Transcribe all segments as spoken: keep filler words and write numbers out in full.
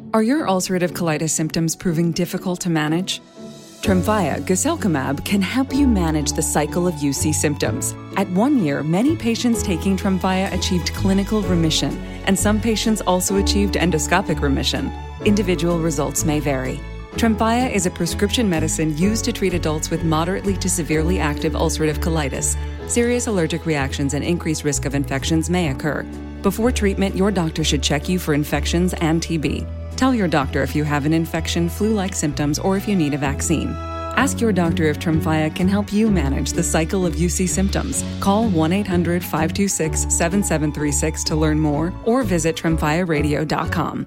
Are your ulcerative colitis symptoms proving difficult to manage? Tremfya guselkumab can help you manage the cycle of U C symptoms. At one year, many patients taking Tremfya achieved clinical remission, and some patients also achieved endoscopic remission. Individual results may vary. Tremfya is a prescription medicine used to treat adults with moderately to severely active ulcerative colitis. Serious allergic reactions and increased risk of infections may occur. Before treatment, your doctor should check you for infections and T B. Tell your doctor if you have an infection, flu-like symptoms, or if you need a vaccine. Ask your doctor if Tremfya can help you manage the cycle of U C symptoms. Call one eight hundred five two six seven seven three six to learn more or visit tremfya radio dot com.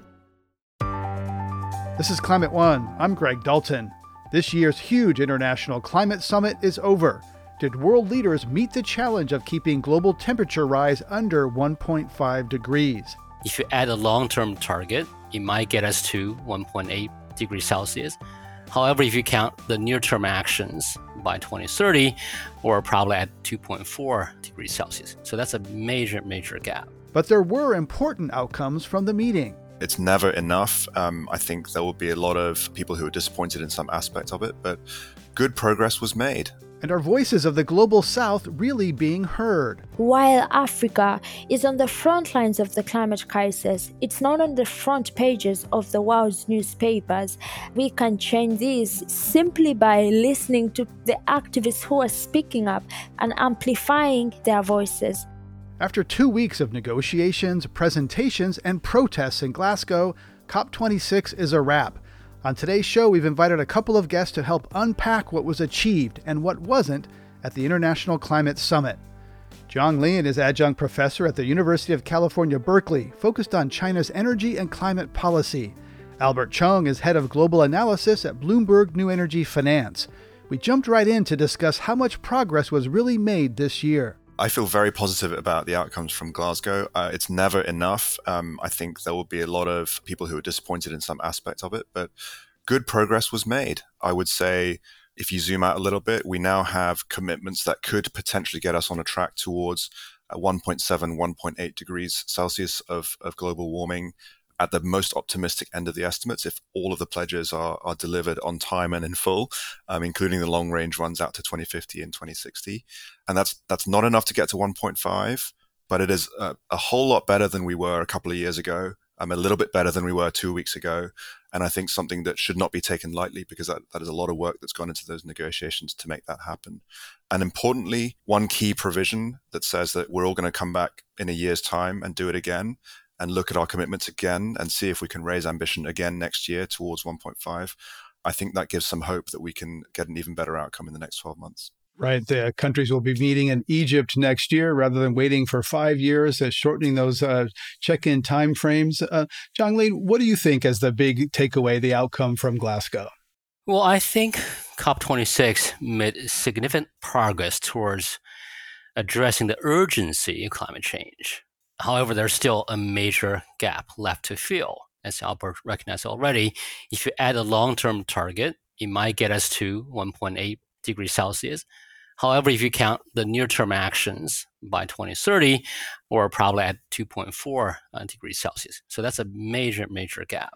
This is Climate One. I'm Greg Dalton. This year's huge international climate summit is over. Did world leaders meet the challenge of keeping global temperature rise under one point five degrees? If you add a long-term target, it might get us to one point eight degrees Celsius. However, if you count the near-term actions by twenty thirty, we're probably at two point four degrees Celsius. So that's a major, major gap. But there were important outcomes from the meeting. It's never enough. Um, I think there will be a lot of people who are disappointed in some aspects of it, but good progress was made. And our voices of the global south really being heard. While Africa is on the front lines of the climate crisis, it's not on the front pages of the world's newspapers. We can change this simply by listening to the activists who are speaking up and amplifying their voices. After two weeks of negotiations, presentations, and protests in Glasgow, COP twenty-six is a wrap. On today's show, we've invited a couple of guests to help unpack what was achieved and what wasn't at the International Climate Summit. Zhang Lian is adjunct professor at the University of California, Berkeley, focused on China's energy and climate policy. Albert Chung is head of global analysis at Bloomberg New Energy Finance. We jumped right in to discuss how much progress was really made this year. I feel very positive about the outcomes from Glasgow. Uh, it's never enough. Um, I think there will be a lot of people who are disappointed in some aspects of it, but good progress was made. I would say if you zoom out a little bit, we now have commitments that could potentially get us on a track towards uh, one point seven, one point eight degrees Celsius of, of global warming at the most optimistic end of the estimates, if all of the pledges are, are delivered on time and in full, um, including the long range ones out to twenty fifty and twenty sixty. And that's that's not enough to get to one point five, but it is a, a whole lot better than we were a couple of years ago, um, a little bit better than we were two weeks ago. And I think something that should not be taken lightly, because that, that is a lot of work that's gone into those negotiations to make that happen. And importantly, one key provision that says that we're all going to come back in a year's time and do it again, and look at our commitments again and see if we can raise ambition again next year towards one point five. I think that gives some hope that we can get an even better outcome in the next twelve months. Right. The countries will be meeting in Egypt next year rather than waiting for five years, uh, shortening those uh, check-in timeframes. Uh, Zhang Lian, what do you think as the big takeaway, the outcome from Glasgow? Well, I think COP twenty-six made significant progress towards addressing the urgency of climate change. However, there's still a major gap left to fill. As Albert recognized already, if you add a long-term target, it might get us to one point eight degrees Celsius. However, if you count the near-term actions by twenty thirty, we're probably at two point four uh, degrees Celsius. So that's a major, major gap.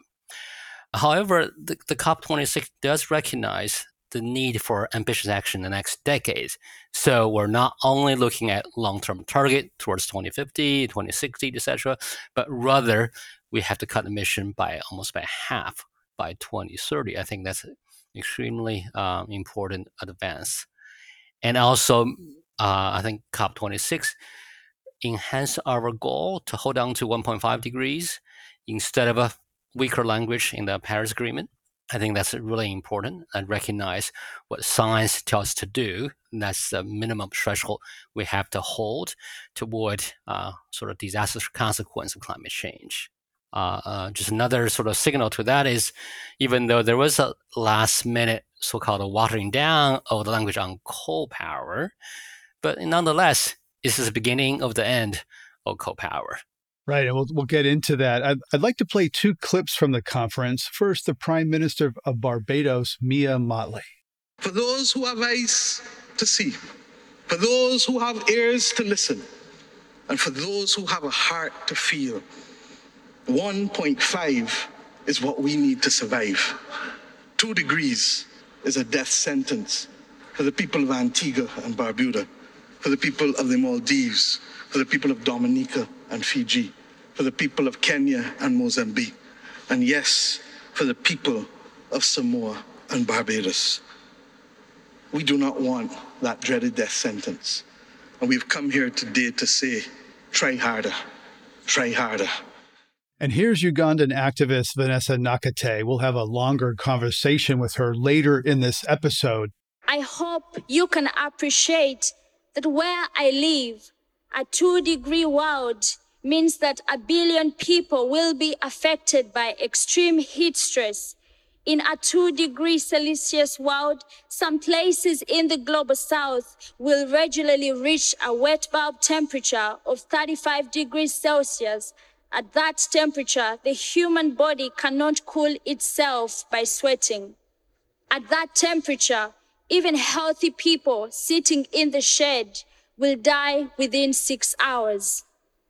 However, the, the COP twenty-six does recognize the need for ambitious action in the next decades. So we're not only looking at long-term target towards twenty fifty, twenty sixty, et cetera, but rather we have to cut emission by almost by half by twenty thirty. I think that's an extremely um, important advance. And also, uh, I think COP twenty-six enhanced our goal to hold on to one point five degrees instead of a weaker language in the Paris Agreement. I think that's really important, and recognize what science tells us to do. And that's the minimum threshold we have to hold to avoid uh, sort of disastrous consequence of climate change. Uh, uh, just another sort of signal to that is, even though there was a last minute so-called watering down of the language on coal power, but nonetheless, this is the beginning of the end of coal power. Right, and we'll we'll get into that. I'd, I'd like to play two clips from the conference. First, the Prime Minister of Barbados, Mia Mottley. For those who have eyes to see, for those who have ears to listen, and for those who have a heart to feel, one point five is what we need to survive. Two degrees is a death sentence for the people of Antigua and Barbuda, for the people of the Maldives, for the people of Dominica and Fiji, for the people of Kenya and Mozambique, and yes, for the people of Samoa and Barbados. We do not want that dreaded death sentence. And we've come here today to say, try harder, try harder. And here's Ugandan activist Vanessa Nakate. We'll have a longer conversation with her later in this episode. I hope you can appreciate that where I live, a two-degree world means that a billion people will be affected by extreme heat stress. In a two-degree Celsius world, some places in the global south will regularly reach a wet bulb temperature of thirty-five degrees Celsius. At that temperature, the human body cannot cool itself by sweating. At that temperature, even healthy people sitting in the shade will die within six hours.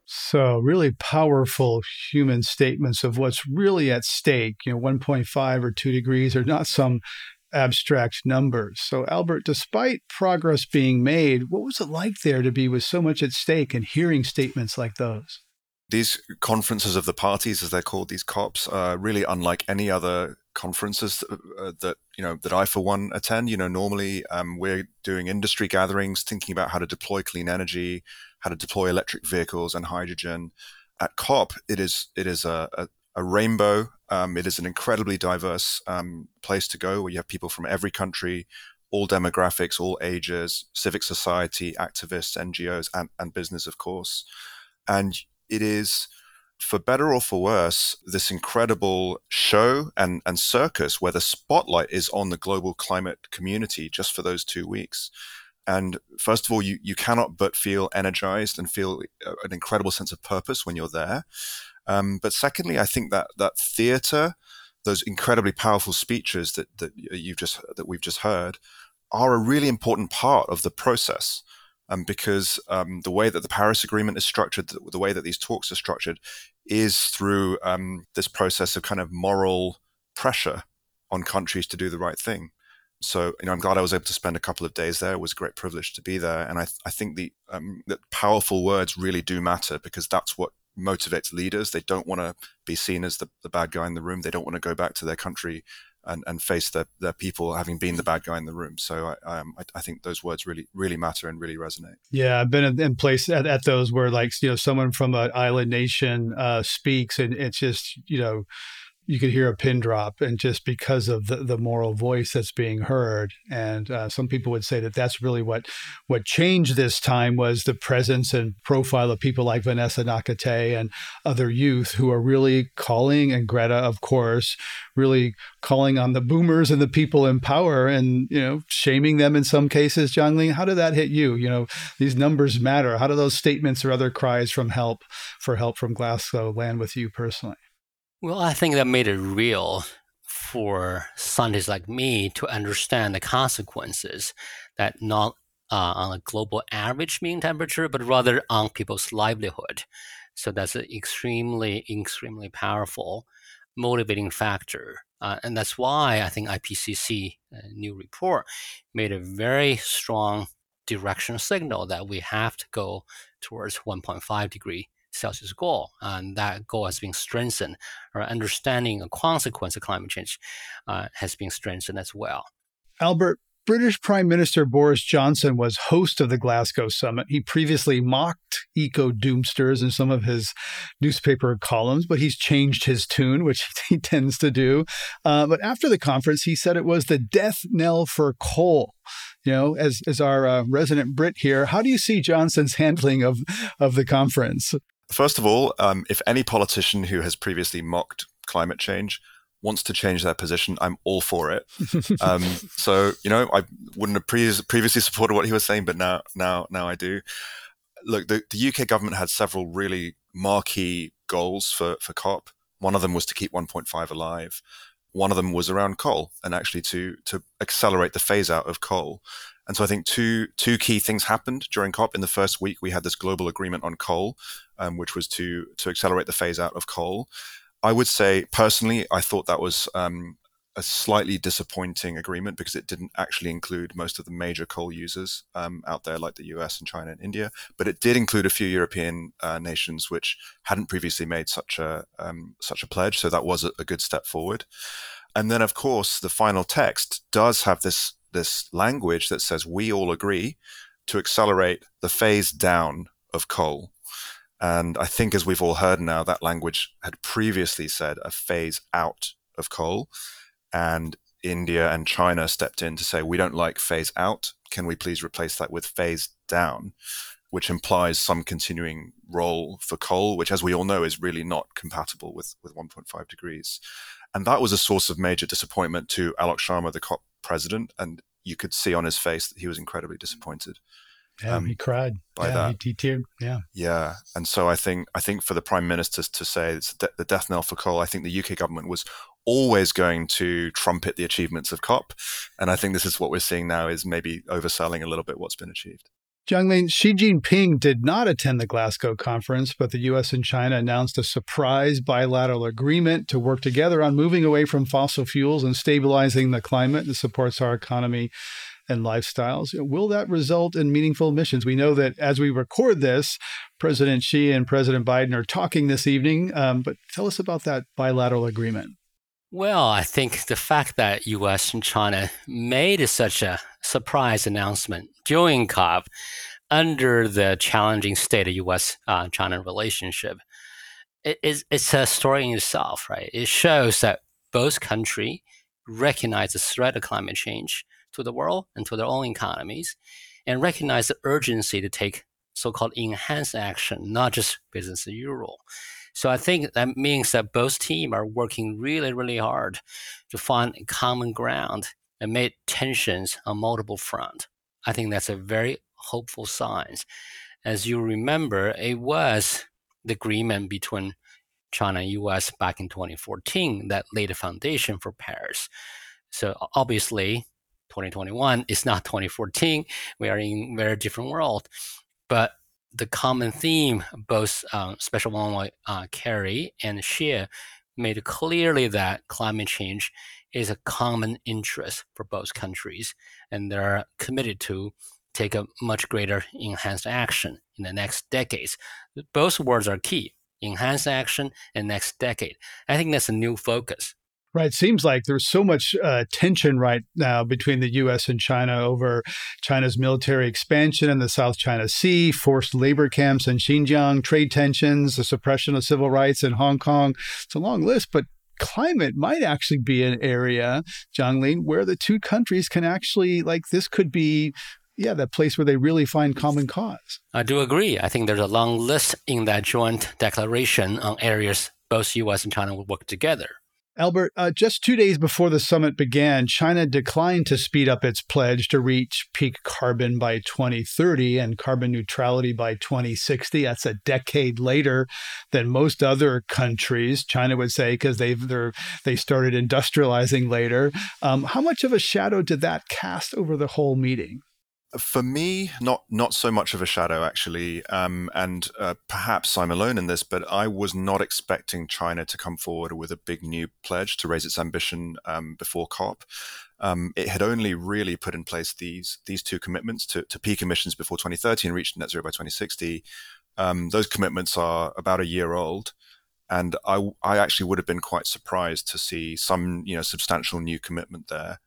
So really powerful human statements of what's really at stake. You know, one point five or two degrees are not some abstract numbers. So Albert, despite progress being made, what was it like there to be with so much at stake and hearing statements like those? These conferences of the parties, as they're called, these COPs, are really unlike any other conferences uh, that, you know, that I, for one, attend. You know, normally um, we're doing industry gatherings, thinking about how to deploy clean energy, how to deploy electric vehicles and hydrogen. At COP, it is it is a, a, a rainbow. Um, it is an incredibly diverse um, place to go, where you have people from every country, all demographics, all ages, civic society, activists, N G Os, and, and business, of course. And it is, for better or for worse, this incredible show and, and circus where the spotlight is on the global climate community just for those two weeks. And first of all, you, you cannot but feel energized and feel an incredible sense of purpose when you're there. Um, but secondly, I think that that theater, those incredibly powerful speeches that that you've just that we've just heard, are a really important part of the process. Um, because um, the way that the Paris Agreement is structured, the, the way that these talks are structured, is through um, this process of kind of moral pressure on countries to do the right thing. So, you know, I'm glad I was able to spend a couple of days there. It was a great privilege to be there, and I, th- I think the um, that powerful words really do matter, because that's what motivates leaders. They don't want to be seen as the, the bad guy in the room. They don't want to go back to their country and, and face their, their people having been the bad guy in the room. So I, um, I, I think those words really, really matter and really resonate. Yeah, I've been in, in place at, at those where, like, you know, someone from an island nation uh, speaks, and it's just, you know, you could hear a pin drop, and just because of the, the moral voice that's being heard. And uh, some people would say that that's really what what changed this time, was the presence and profile of people like Vanessa Nakate and other youth who are really calling, and Greta, of course, really calling on the boomers and the people in power, and, you know, shaming them in some cases. Jiangling, how did that hit you? You know, these numbers matter. How do those statements or other cries from help for help from Glasgow land with you personally? Well, I think that made it real for scientists like me to understand the consequences that not uh, on a global average mean temperature, but rather on people's livelihood. So that's an extremely, extremely powerful motivating factor. Uh, and that's why I think I P C C uh, new report made a very strong direction signal that we have to go towards one point five degree Celsius goal, and that goal has been strengthened. Our understanding of consequence of climate change uh, has been strengthened as well. Albert, British Prime Minister Boris Johnson was host of the Glasgow summit. He previously mocked eco-doomsters in some of his newspaper columns, but he's changed his tune, which he tends to do. Uh, but after the conference, he said it was the death knell for coal. You know, as as our uh, resident Brit here, how do you see Johnson's handling of, of the conference? First of all, um, if any politician who has previously mocked climate change wants to change their position, I'm all for it. um, so, you know, I wouldn't have pre- previously supported what he was saying, but now now, now I do. Look, the, the U K government had several really marquee goals for, for COP. One of them was to keep one point five alive. One of them was around coal, and actually to to accelerate the phase out of coal. And so I think two two key things happened during COP. In the first week, we had this global agreement on coal, um, which was to to accelerate the phase out of coal. I would say, personally, I thought that was um, a slightly disappointing agreement because it didn't actually include most of the major coal users um, out there, like the U S and China and India. But it did include a few European uh, nations which hadn't previously made such a um, such a pledge. So that was a, a good step forward. And then, of course, the final text does have this this language that says we all agree to accelerate the phase down of coal. And I think, as we've all heard now, that language had previously said a phase out of coal. And India and China stepped in to say, we don't like phase out. Can we please replace that with phase down, which implies some continuing role for coal, which, as we all know, is really not compatible with, with one point five degrees. And that was a source of major disappointment to Alok Sharma, the COP president. And you could see on his face that he was incredibly disappointed. Yeah, um, he cried. By yeah, that. He, he teared. Yeah. Yeah. And so I think I think for the Prime Minister to say it's de- the death knell for coal, I think the U K government was always going to trumpet the achievements of COP. And I think this is what we're seeing now is maybe overselling a little bit what's been achieved. Jianglin, Xi Jinping did not attend the Glasgow conference, but the U S and China announced a surprise bilateral agreement to work together on moving away from fossil fuels and stabilizing the climate that supports our economy and lifestyles. Will that result in meaningful emissions? We know that as we record this, President Xi and President Biden are talking this evening, um, but tell us about that bilateral agreement. Well, I think the fact that U S and China made such a surprise announcement during COP under the challenging state of U S-China uh, relationship, it, it's, it's a story in itself, right? It shows that both countries recognize the threat of climate change to the world and to their own economies, and recognize the urgency to take so-called enhanced action, not just business as usual. So I think that means that both teams are working really, really hard to find common ground amid tensions on multiple fronts. I think that's a very hopeful sign. As you remember, it was the agreement between China and U S back in twenty fourteen that laid the foundation for Paris. So obviously, twenty twenty-one is not twenty fourteen. We are in a very different world. But the common theme, both um, Special Envoy uh, Kerry and Xi made clearly that climate change is a common interest for both countries, and they're committed to take a much greater enhanced action in the next decades. Both words are key, enhanced action and next decade. I think that's a new focus. Right. Seems like there's so much uh, tension right now between the U S and China over China's military expansion in the South China Sea, forced labor camps in Xinjiang, trade tensions, the suppression of civil rights in Hong Kong. It's a long list, but climate might actually be an area, Jianglin, where the two countries can actually, like, this could be, yeah, the place where they really find common cause. I do agree. I think there's a long list in that joint declaration on areas both U S and China will work together. Albert, uh, just two days before the summit began, China declined to speed up its pledge to reach peak carbon by twenty thirty and carbon neutrality by twenty sixty. That's a decade later than most other countries, China would say, because they've they're, they started industrializing later. Um, how much of a shadow did that cast over the whole meeting? For me, not not so much of a shadow, actually. Um, and uh, perhaps I'm alone in this, but I was not expecting China to come forward with a big new pledge to raise its ambition um, before COP. Um, it had only really put in place these these two commitments to, to peak emissions before twenty thirty and reach net zero by twenty sixty. Um, those commitments are about a year old. And I, I actually would have been quite surprised to see some, you know, substantial new commitment there.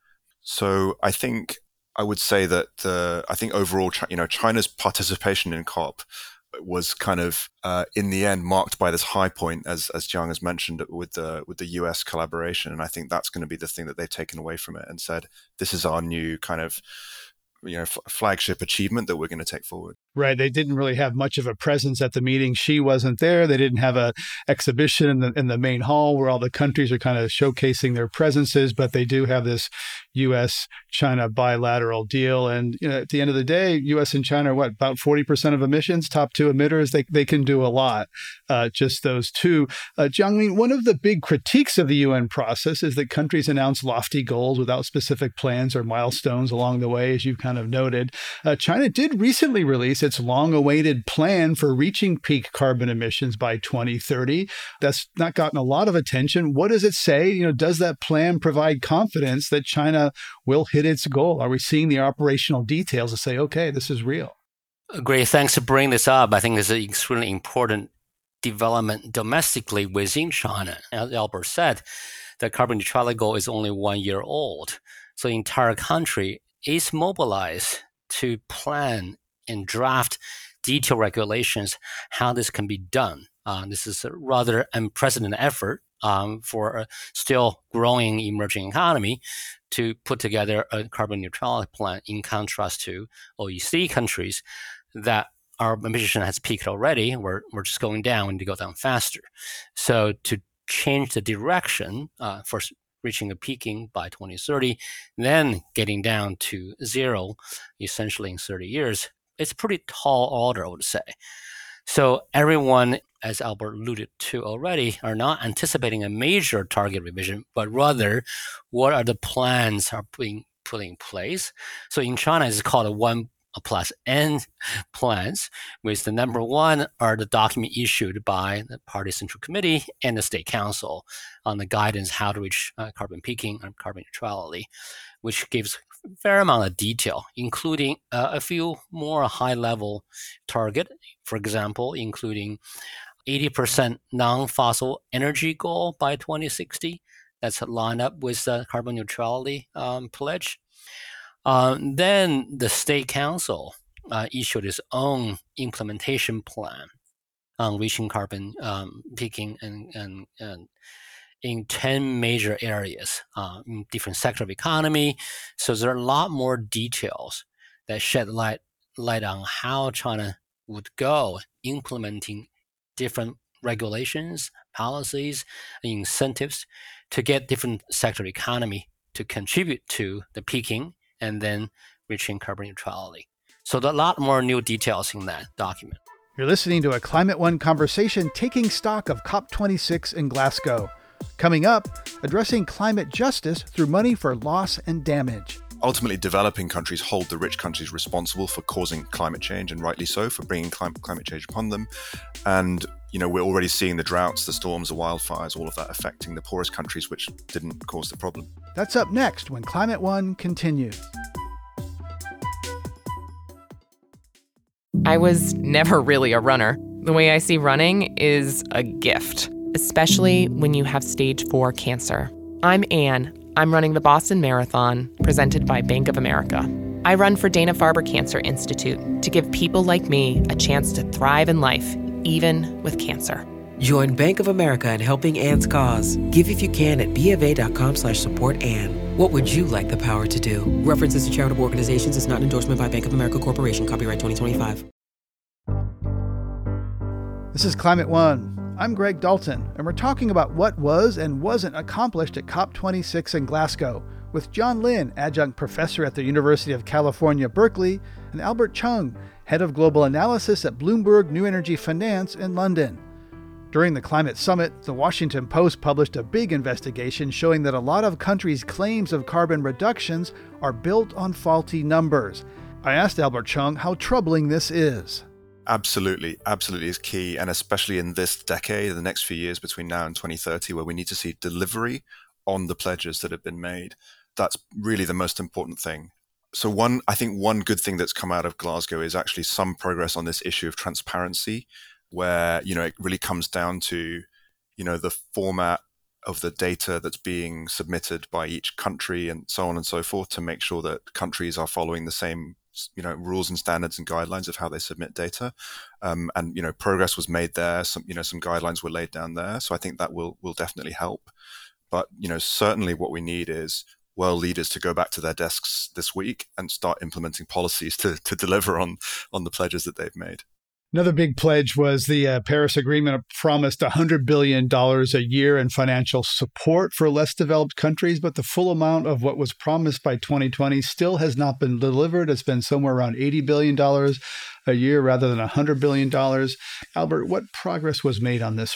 So I think I would say that the, I think overall, you know, China's participation in COP was kind of, uh, in the end, marked by this high point, as as Jiang has mentioned, with the with the U S collaboration, and I think that's going to be the thing that they've taken away from it and said, this is our new kind of, you know, f- flagship achievement that we're going to take forward. Right. They didn't really have much of a presence at the meeting. Xi wasn't there. They didn't have a exhibition in the in the main hall where all the countries are kind of showcasing their presences, but they do have this U S China bilateral deal. And you know, at the end of the day, U S and China are what, about forty percent of emissions, top two emitters. They they can do a lot, uh, just those two. Uh, Jianglin, one of the big critiques of the U N process is that countries announce lofty goals without specific plans or milestones along the way, as you've kind of noted. Uh, China did recently release released its long-awaited plan for reaching peak carbon emissions by twenty thirty. That's not gotten a lot of attention. What does it say? You know, does that plan provide confidence that China will hit its goal? Are we seeing the operational details to say, okay, this is real? Great. Thanks for bringing this up. I think this is an extremely important development domestically within China. As Albert said, the carbon neutrality goal is only one year old. So the entire country is mobilized to plan and draft detailed regulations how this can be done. Uh, this is a rather unprecedented effort um, for a still growing emerging economy to put together a carbon neutrality plan in contrast to O E C D countries that our emission has peaked already. We're, we're just going down and to go down faster. So to change the direction uh, for reaching a peaking by twenty thirty, then getting down to zero, essentially in thirty years, it's a pretty tall order, I would say. So everyone, as Albert alluded to already, are not anticipating a major target revision, but rather what are the plans are being put in place. So in China, it's called a one plus N plans, with the number one are the document issued by the Party Central Committee and the State Council on the guidance how to reach uh, carbon peaking and carbon neutrality, which gives a fair amount of detail, including uh, a few more high-level target, for example, including eighty percent non-fossil energy goal by twenty sixty. That's lined up with the carbon neutrality um, pledge. Uh, then the State Council uh, issued its own implementation plan on reaching carbon um, peaking and, and, and in ten major areas, uh, in different sectors of economy. So there are a lot more details that shed light, light on how China would go implementing different regulations, policies, and incentives to get different sector economy to contribute to the peaking and then reaching carbon neutrality. So there are a lot more new details in that document. You're listening to a Climate One conversation taking stock of COP twenty-six in Glasgow. Coming up, addressing climate justice through money for loss and damage. Ultimately, developing countries hold the rich countries responsible for causing climate change, and rightly so, for bringing climate, climate change upon them. And, you know, we're already seeing the droughts, the storms, the wildfires, all of that affecting the poorest countries, which didn't cause the problem. That's up next when Climate One continues. I was never really a runner. The way I see running is a gift, especially when you have stage four cancer. I'm Anne. I'm running the Boston Marathon, presented by Bank of America. I run for Dana-Farber Cancer Institute to give people like me a chance to thrive in life, even with cancer. Join Bank of America in helping Anne's cause. Give if you can at BofA.com slash support Anne. What would you like the power to do? References to charitable organizations is not an endorsement by Bank of America Corporation. Copyright twenty twenty-five. This is Climate One. I'm Greg Dalton, and we're talking about what was and wasn't accomplished at COP twenty-six in Glasgow with John Lin, adjunct professor at the University of California, Berkeley, and Albert Chung, head of global analysis at Bloomberg New Energy Finance in London. During the climate summit, the Washington Post published a big investigation showing that a lot of countries' claims of carbon reductions are built on faulty numbers. I asked Albert Chung how troubling this is. Absolutely, absolutely is key, and especially in this decade, the next few years between now and twenty thirty, where we need to see delivery on the pledges that have been made. That's really the most important thing. So one, I think one good thing that's come out of Glasgow is actually some progress on this issue of transparency, where, you know, it really comes down to, you know, the format of the data that's being submitted by each country and so on and so forth, to make sure that countries are following the same, you know, rules and standards and guidelines of how they submit data. Um, and, you know, progress was made there. Some, you know, some guidelines were laid down there. So I think that will, will definitely help. But, you know, certainly what we need is world leaders to go back to their desks this week and start implementing policies to, to deliver on, on the pledges that they've made. Another big pledge was the uh, Paris Agreement promised one hundred billion dollars a year in financial support for less developed countries, but the full amount of what was promised by twenty twenty still has not been delivered. It's been somewhere around eighty billion dollars a year rather than one hundred billion dollars. Albert, what progress was made on this front?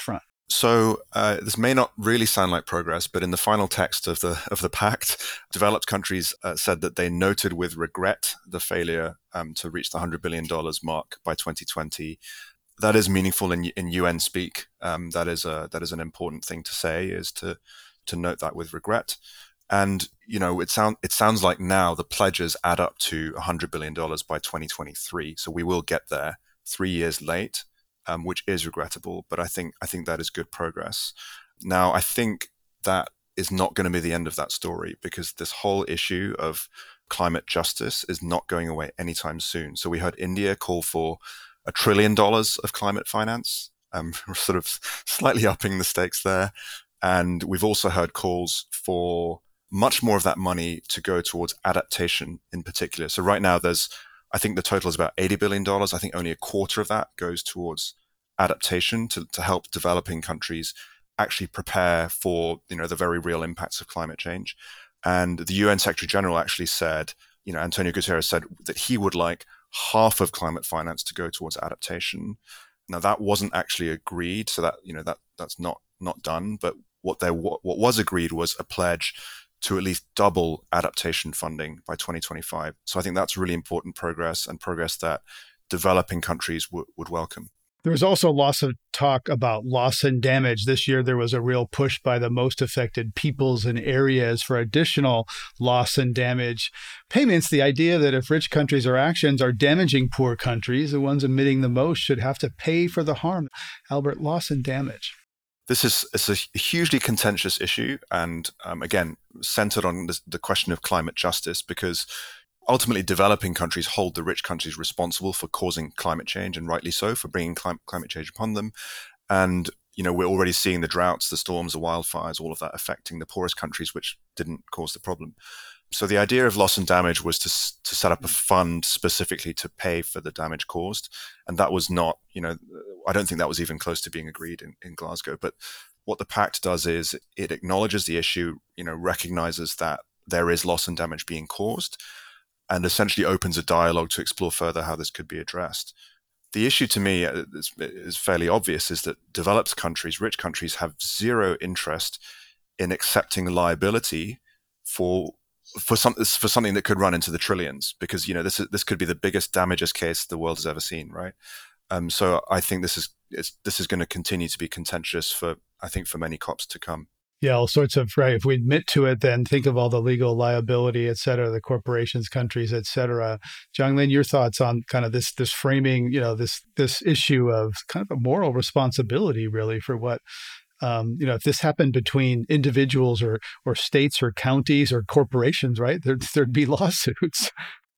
So uh, this may not really sound like progress, but in the final text of the of the pact, developed countries uh, said that they noted with regret the failure um, to reach the one hundred billion dollars mark by twenty twenty. That is meaningful in in U N speak. Um, that is a that is an important thing to say, is to to note that with regret. And you know, it sound it sounds like now the pledges add up to one hundred billion dollars by twenty twenty-three. So we will get there three years late. Um, which is regrettable, but I think I think that is good progress. Now, I think that is not going to be the end of that story, because this whole issue of climate justice is not going away anytime soon. So we heard India call for a trillion dollars of climate finance. Um, we're sort of slightly upping the stakes there. And we've also heard calls for much more of that money to go towards adaptation in particular. So right now there's I think the total is about eighty billion dollars. I think only a quarter of that goes towards adaptation to, to help developing countries actually prepare for, you know, the very real impacts of climate change. And the U N Secretary General actually said, you know, Antonio Guterres said that he would like half of climate finance to go towards adaptation. Now that wasn't actually agreed, so that, you know, that that's not not done. But what there what, what was agreed was a pledge to at least double adaptation funding by twenty twenty-five. So I think that's really important progress, and progress that developing countries w- would welcome. There was also lots of talk about loss and damage. This year, there was a real push by the most affected peoples and areas for additional loss and damage payments. The idea that if rich countries or actions are damaging poor countries, the ones emitting the most should have to pay for the harm. Albert, loss and damage. This is it's a hugely contentious issue, and um, again, centered on the, the question of climate justice, because ultimately developing countries hold the rich countries responsible for causing climate change, and rightly so, for bringing clim- climate change upon them. And, you know, we're already seeing the droughts, the storms, the wildfires, all of that affecting the poorest countries, which didn't cause the problem. So the idea of loss and damage was to to set up a fund specifically to pay for the damage caused. And that was not, you know, I don't think that was even close to being agreed in, in Glasgow. But what the pact does is it acknowledges the issue, you know, recognizes that there is loss and damage being caused, and essentially opens a dialogue to explore further how this could be addressed. The issue to me is, is fairly obvious, is that developed countries, rich countries, have zero interest in accepting liability for for some for something that could run into the trillions, because, you know, this is this could be the biggest damages case the world has ever seen, right? Um, so I think this is it's, this is going to continue to be contentious for I think for many COPs to come. Yeah, all sorts of, right. If we admit to it, then think of all the legal liability, et cetera, the corporations, countries, et cetera. Jianglin, your thoughts on kind of this this framing, you know, this this issue of kind of a moral responsibility, really, for what. Um, you know, if this happened between individuals or or states or counties or corporations, right, there'd, there'd be lawsuits.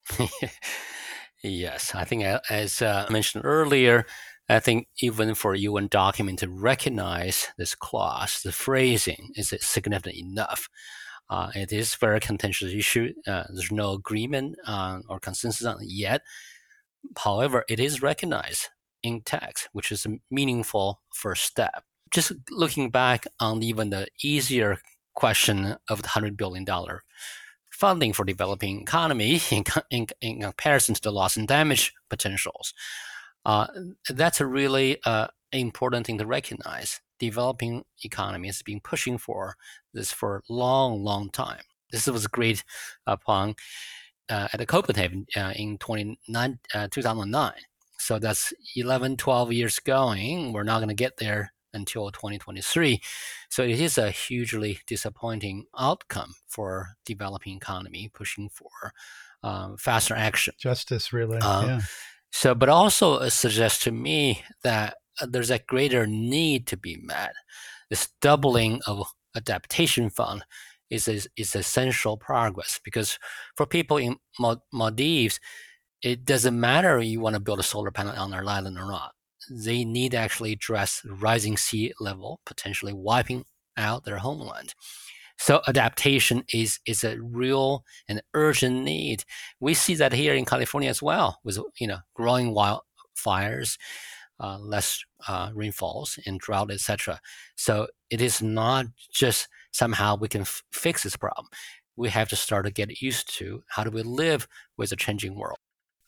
Yes, I think as uh, I mentioned earlier, I think even for a U N document to recognize this clause, the phrasing is significant enough. Uh, it is a very contentious issue. Uh, there's no agreement on, or consensus on it yet. However, it is recognized in text, which is a meaningful first step. Just looking back on even the easier question of the one hundred billion dollars funding for developing economy in, in, in comparison to the loss and damage potentials, uh, that's a really uh, important thing to recognize. Developing economies have been pushing for this for a long, long time. This was agreed upon uh, at the Copenhagen uh, in two thousand nine. So that's eleven, twelve years going. We're not going to get there until twenty twenty-three. So it is a hugely disappointing outcome for developing economy pushing for um, faster action. Justice, really. Uh, yeah. So, but also it suggests to me that there's a greater need to be met. This doubling of adaptation fund is is, is essential progress, because for people in Maldives, it doesn't matter if you want to build a solar panel on their island or not. They need to actually address rising sea level, potentially wiping out their homeland. So adaptation is is a real and urgent need. We see that here in California as well, with you know growing wildfires, uh, less uh, rainfalls, and drought, et cetera. So it is not just somehow we can f- fix this problem. We have to start to get used to how do we live with a changing world.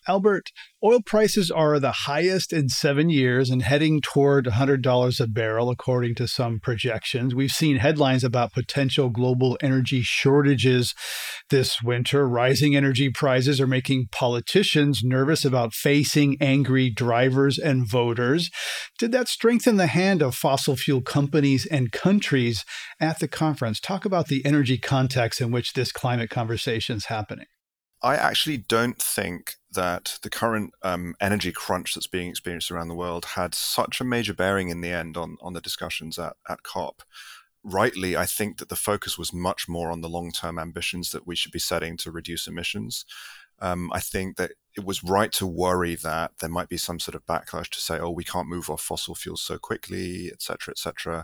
Albert, oil prices are the highest in seven years and heading toward one hundred dollars a barrel, according to some projections. We've seen headlines about potential global energy shortages this winter. Rising energy prices are making politicians nervous about facing angry drivers and voters. Did that strengthen the hand of fossil fuel companies and countries at the conference? Talk about the energy context in which this climate conversation is happening. I actually don't think that the current um, energy crunch that's being experienced around the world had such a major bearing in the end on, on the discussions at, at COP. Rightly, I think that the focus was much more on the long-term ambitions that we should be setting to reduce emissions. Um, I think that it was right to worry that there might be some sort of backlash to say, oh, we can't move off fossil fuels so quickly, et cetera, et cetera.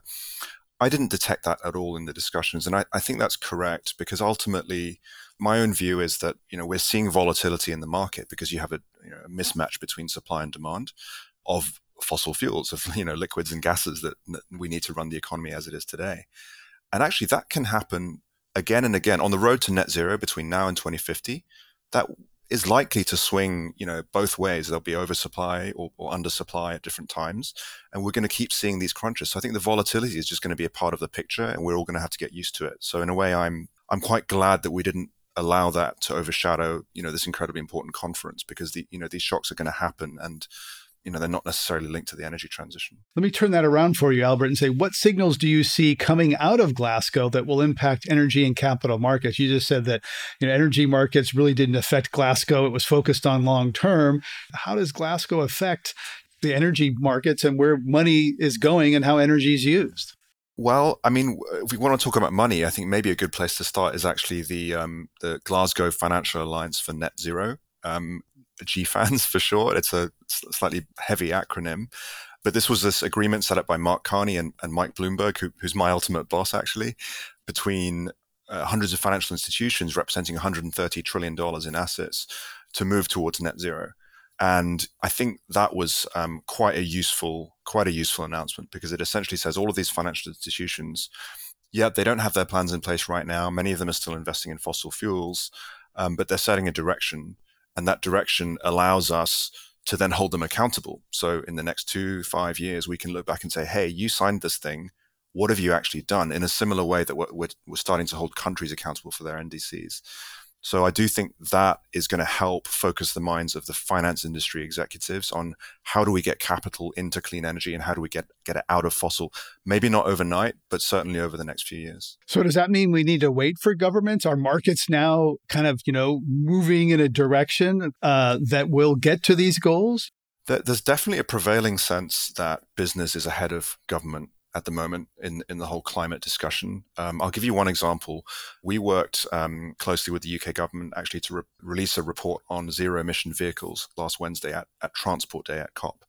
I didn't detect that at all in the discussions. And I, I think that's correct, because ultimately my own view is that, you know, we're seeing volatility in the market because you have a, you know, a mismatch between supply and demand of fossil fuels, of, you know, liquids and gases that, that we need to run the economy as it is today. And actually that can happen again and again on the road to net zero between now and twenty fifty. That is likely to swing, you know, both ways. There'll be oversupply or, or undersupply at different times, and we're going to keep seeing these crunches. So I think the volatility is just going to be a part of the picture, and we're all going to have to get used to it. So in a way, I'm I'm quite glad that we didn't allow that to overshadow, you know, this incredibly important conference, because the you know these shocks are going to happen, and you know they're not necessarily linked to the energy transition. Let me turn that around for you, Albert, and say, what signals do you see coming out of Glasgow that will impact energy and capital markets? You just said that, you know, energy markets really didn't affect Glasgow. It was focused on long term. How does Glasgow affect the energy markets and where money is going and how energy is used? Well, I mean, if we want to talk about money, I think maybe a good place to start is actually the um, the Glasgow Financial Alliance for Net Zero. Um, G FANS for short. It's a slightly heavy acronym. But this was this agreement set up by Mark Carney and, and Mike Bloomberg, who, who's my ultimate boss, actually, between uh, hundreds of financial institutions representing one hundred thirty trillion dollars in assets to move towards net zero. And I think that was um, quite a useful, quite a useful announcement, because it essentially says all of these financial institutions, yeah, they don't have their plans in place right now. Many of them are still investing in fossil fuels, um, but they're setting a direction. And that direction allows us to then hold them accountable. So in the next two, five years, we can look back and say, hey, you signed this thing. What have you actually done? In a similar way that we're, we're starting to hold countries accountable for their N D Cs. So I do think that is going to help focus the minds of the finance industry executives on how do we get capital into clean energy and how do we get, get it out of fossil, maybe not overnight, but certainly over the next few years. So does that mean we need to wait for governments? Are markets now kind of, you know, moving in a direction uh, that will get to these goals? There's definitely a prevailing sense that business is ahead of government at the moment in, in the whole climate discussion. Um, I'll give you one example. We worked um, closely with the U K government actually to re- release a report on zero emission vehicles last Wednesday at, at Transport Day at COP.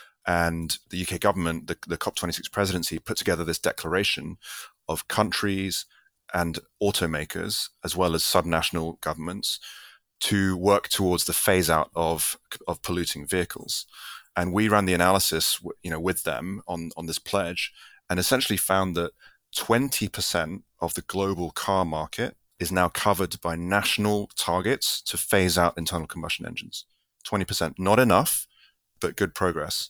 And the U K government, the, the COP twenty-six presidency, put together this declaration of countries and automakers, as well as subnational governments, to work towards the phase out of, of polluting vehicles. And we ran the analysis, you know, with them on, on this pledge, and essentially found that twenty percent of the global car market is now covered by national targets to phase out internal combustion engines. twenty percent, not enough, but good progress.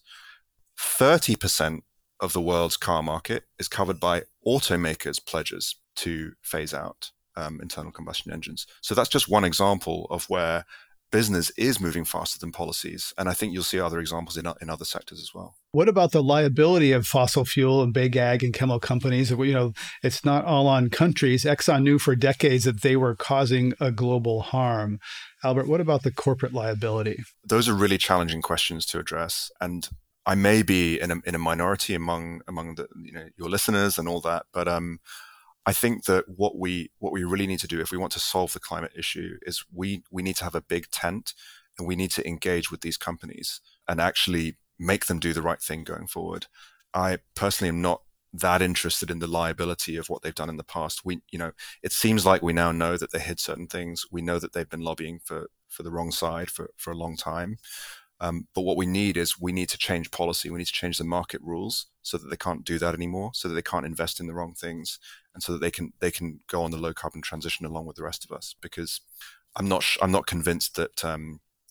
thirty percent of the world's car market is covered by automakers' pledges to phase out um, internal combustion engines. So that's just one example of where business is moving faster than policies. And I think you'll see other examples in, in other sectors as well. What about the liability of fossil fuel and big ag and chemical companies? You know, it's not all on countries. Exxon knew for decades that they were causing a global harm. Albert, what about the corporate liability? Those are really challenging questions to address. And I may be in a, in a minority among among the, you know, your listeners and all that, but um, I think that what we what we really need to do if we want to solve the climate issue is we we need to have a big tent, and we need to engage with these companies and actually make them do the right thing going forward. I personally am not that interested in the liability of what they've done in the past. We, you know, it seems like we now know that they hid certain things. We know that they've been lobbying for for the wrong side for for a long time. Um, but what we need is we need to change policy. We need to change the market rules so that they can't do that anymore, so that they can't invest in the wrong things, and so that they can they can go on the low carbon transition along with the rest of us. Because I'm not I'm not convinced that um,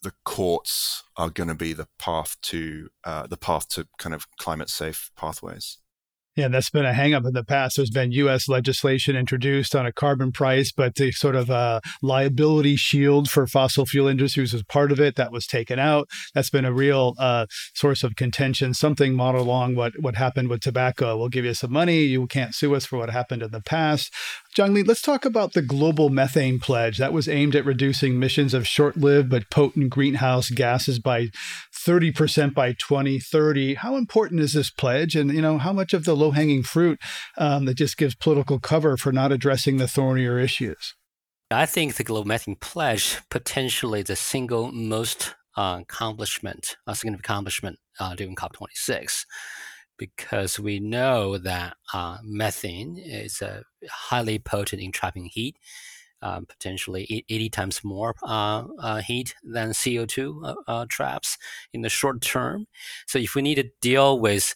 the courts are going to be the path to uh, the path to kind of climate safe pathways. Yeah, that's been a hang-up in the past. There's been U S legislation introduced on a carbon price, but the sort of uh, liability shield for fossil fuel industries was part of it. That was taken out. That's been a real uh, source of contention, something modeled along what, what happened with tobacco. We'll give you some money. You can't sue us for what happened in the past. Zhongli, let's talk about the global methane pledge. That was aimed at reducing emissions of short-lived but potent greenhouse gases by thirty percent by twenty thirty. How important is this pledge? And, you know, how much of the low-hanging fruit um, that just gives political cover for not addressing the thornier issues? I think the global methane pledge potentially the single most uh, accomplishment, a significant accomplishment uh, during COP twenty-six. Because we know that uh, methane is uh, highly potent in trapping heat, uh, potentially eighty times more uh, uh, heat than C O two uh, uh, traps in the short term. So if we need to deal with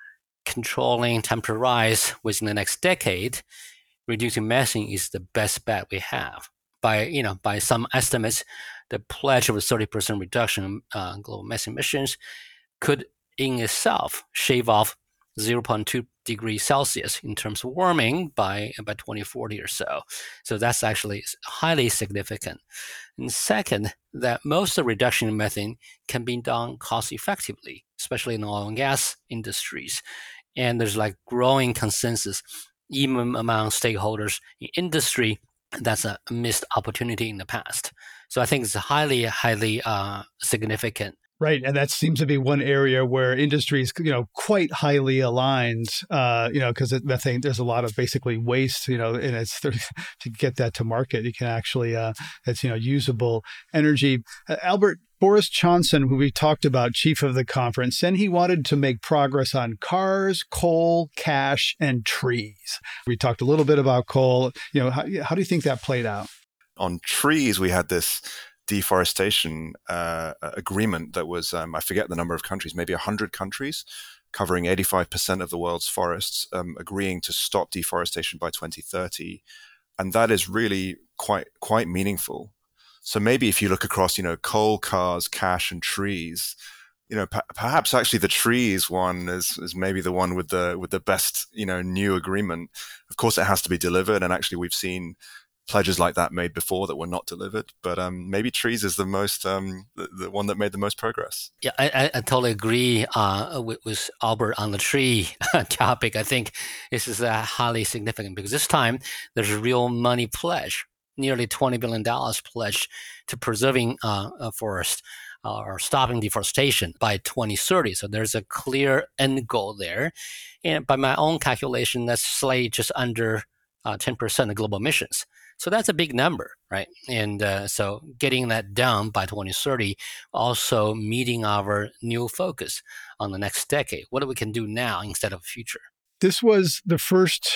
controlling temperature rise within the next decade, reducing methane is the best bet we have. By you know, by some estimates, the pledge of a thirty percent reduction in uh, global methane emissions could in itself shave off zero point two degrees Celsius in terms of warming by by twenty forty or so. So that's actually highly significant. And second, that most of the reduction in methane can be done cost effectively, especially in the oil and gas industries. And there's like growing consensus, even among stakeholders in industry, that's a missed opportunity in the past. So I think it's highly, highly uh, significant. Right. And that seems to be one area where industry is, you know, quite highly aligned, uh, you know, because methane, there's a lot of basically waste, you know, and it's to get that to market, you can actually, uh, it's, you know, usable energy. Uh, Albert, Boris Johnson, who we talked about, chief of the conference, said he wanted to make progress on cars, coal, cash, and trees. We talked a little bit about coal. You know, how, how do you think that played out? On trees, we had this deforestation uh, agreement that was, um, I forget the number of countries, maybe one hundred countries, covering eighty-five percent of the world's forests, um, agreeing to stop deforestation by twenty thirty. And that is really quite quite meaningful. So maybe if you look across, you know, coal, cars, cash, and trees, you know, p- perhaps actually the trees one is, is maybe the one with the with the best, you know, new agreement. Of course, it has to be delivered. And actually, we've seen pledges like that made before that were not delivered, but um, maybe trees is the most um, the, the one that made the most progress. Yeah, I, I, I totally agree uh, with, with Albert on the tree topic. I think this is uh, highly significant because this time there's a real money pledge, nearly twenty billion dollars pledge to preserving uh, a forest uh, or stopping deforestation by twenty thirty. So there's a clear end goal there. And by my own calculation, that's slightly just under uh, ten percent of global emissions. So that's a big number, right? And uh, so getting that down by twenty thirty, also meeting our new focus on the next decade. What we can do now instead of future. This was the first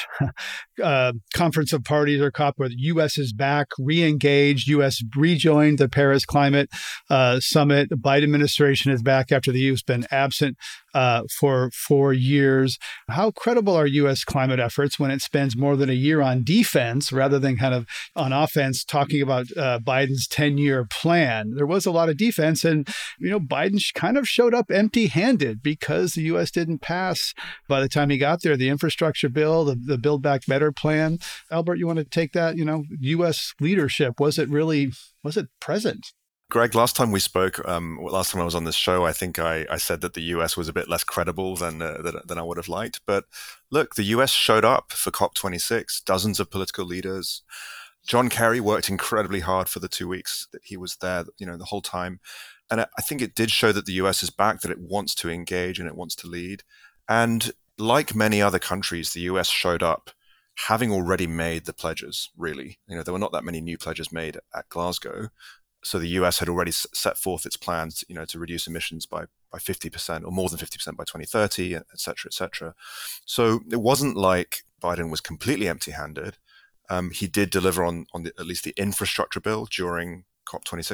uh, conference of parties or COP where the U S is back, re-engaged. U S rejoined the Paris Climate uh, Summit. The Biden administration is back after the U S has been absent uh, for four years. How credible are U S climate efforts when it spends more than a year on defense rather than kind of on offense, talking about uh, Biden's ten-year plan? There was a lot of defense, and you know, Biden kind of showed up empty-handed because the U S didn't pass by the time he got there the infrastructure bill, the, the Build Back Better plan. Albert, you want to take that? You know, U S leadership, was it really, was it present? Greg, last time we spoke, um, last time I was on this show, I think I, I said that the U S was a bit less credible than, uh, than than I would have liked. But look, the U S showed up for COP twenty-six, dozens of political leaders. John Kerry worked incredibly hard for the two weeks that he was there, you know, the whole time. And I think it did show that the U S is back, that it wants to engage and it wants to lead. And like many other countries, the U S showed up having already made the pledges, really. You know, there were not that many new pledges made at Glasgow. So the U S had already set forth its plans, you know, to reduce emissions by, by fifty percent or more than fifty percent by twenty thirty, et cetera, et cetera. So it wasn't like Biden was completely empty-handed. Um, he did deliver on, on the, at least the infrastructure bill during COP twenty-six. That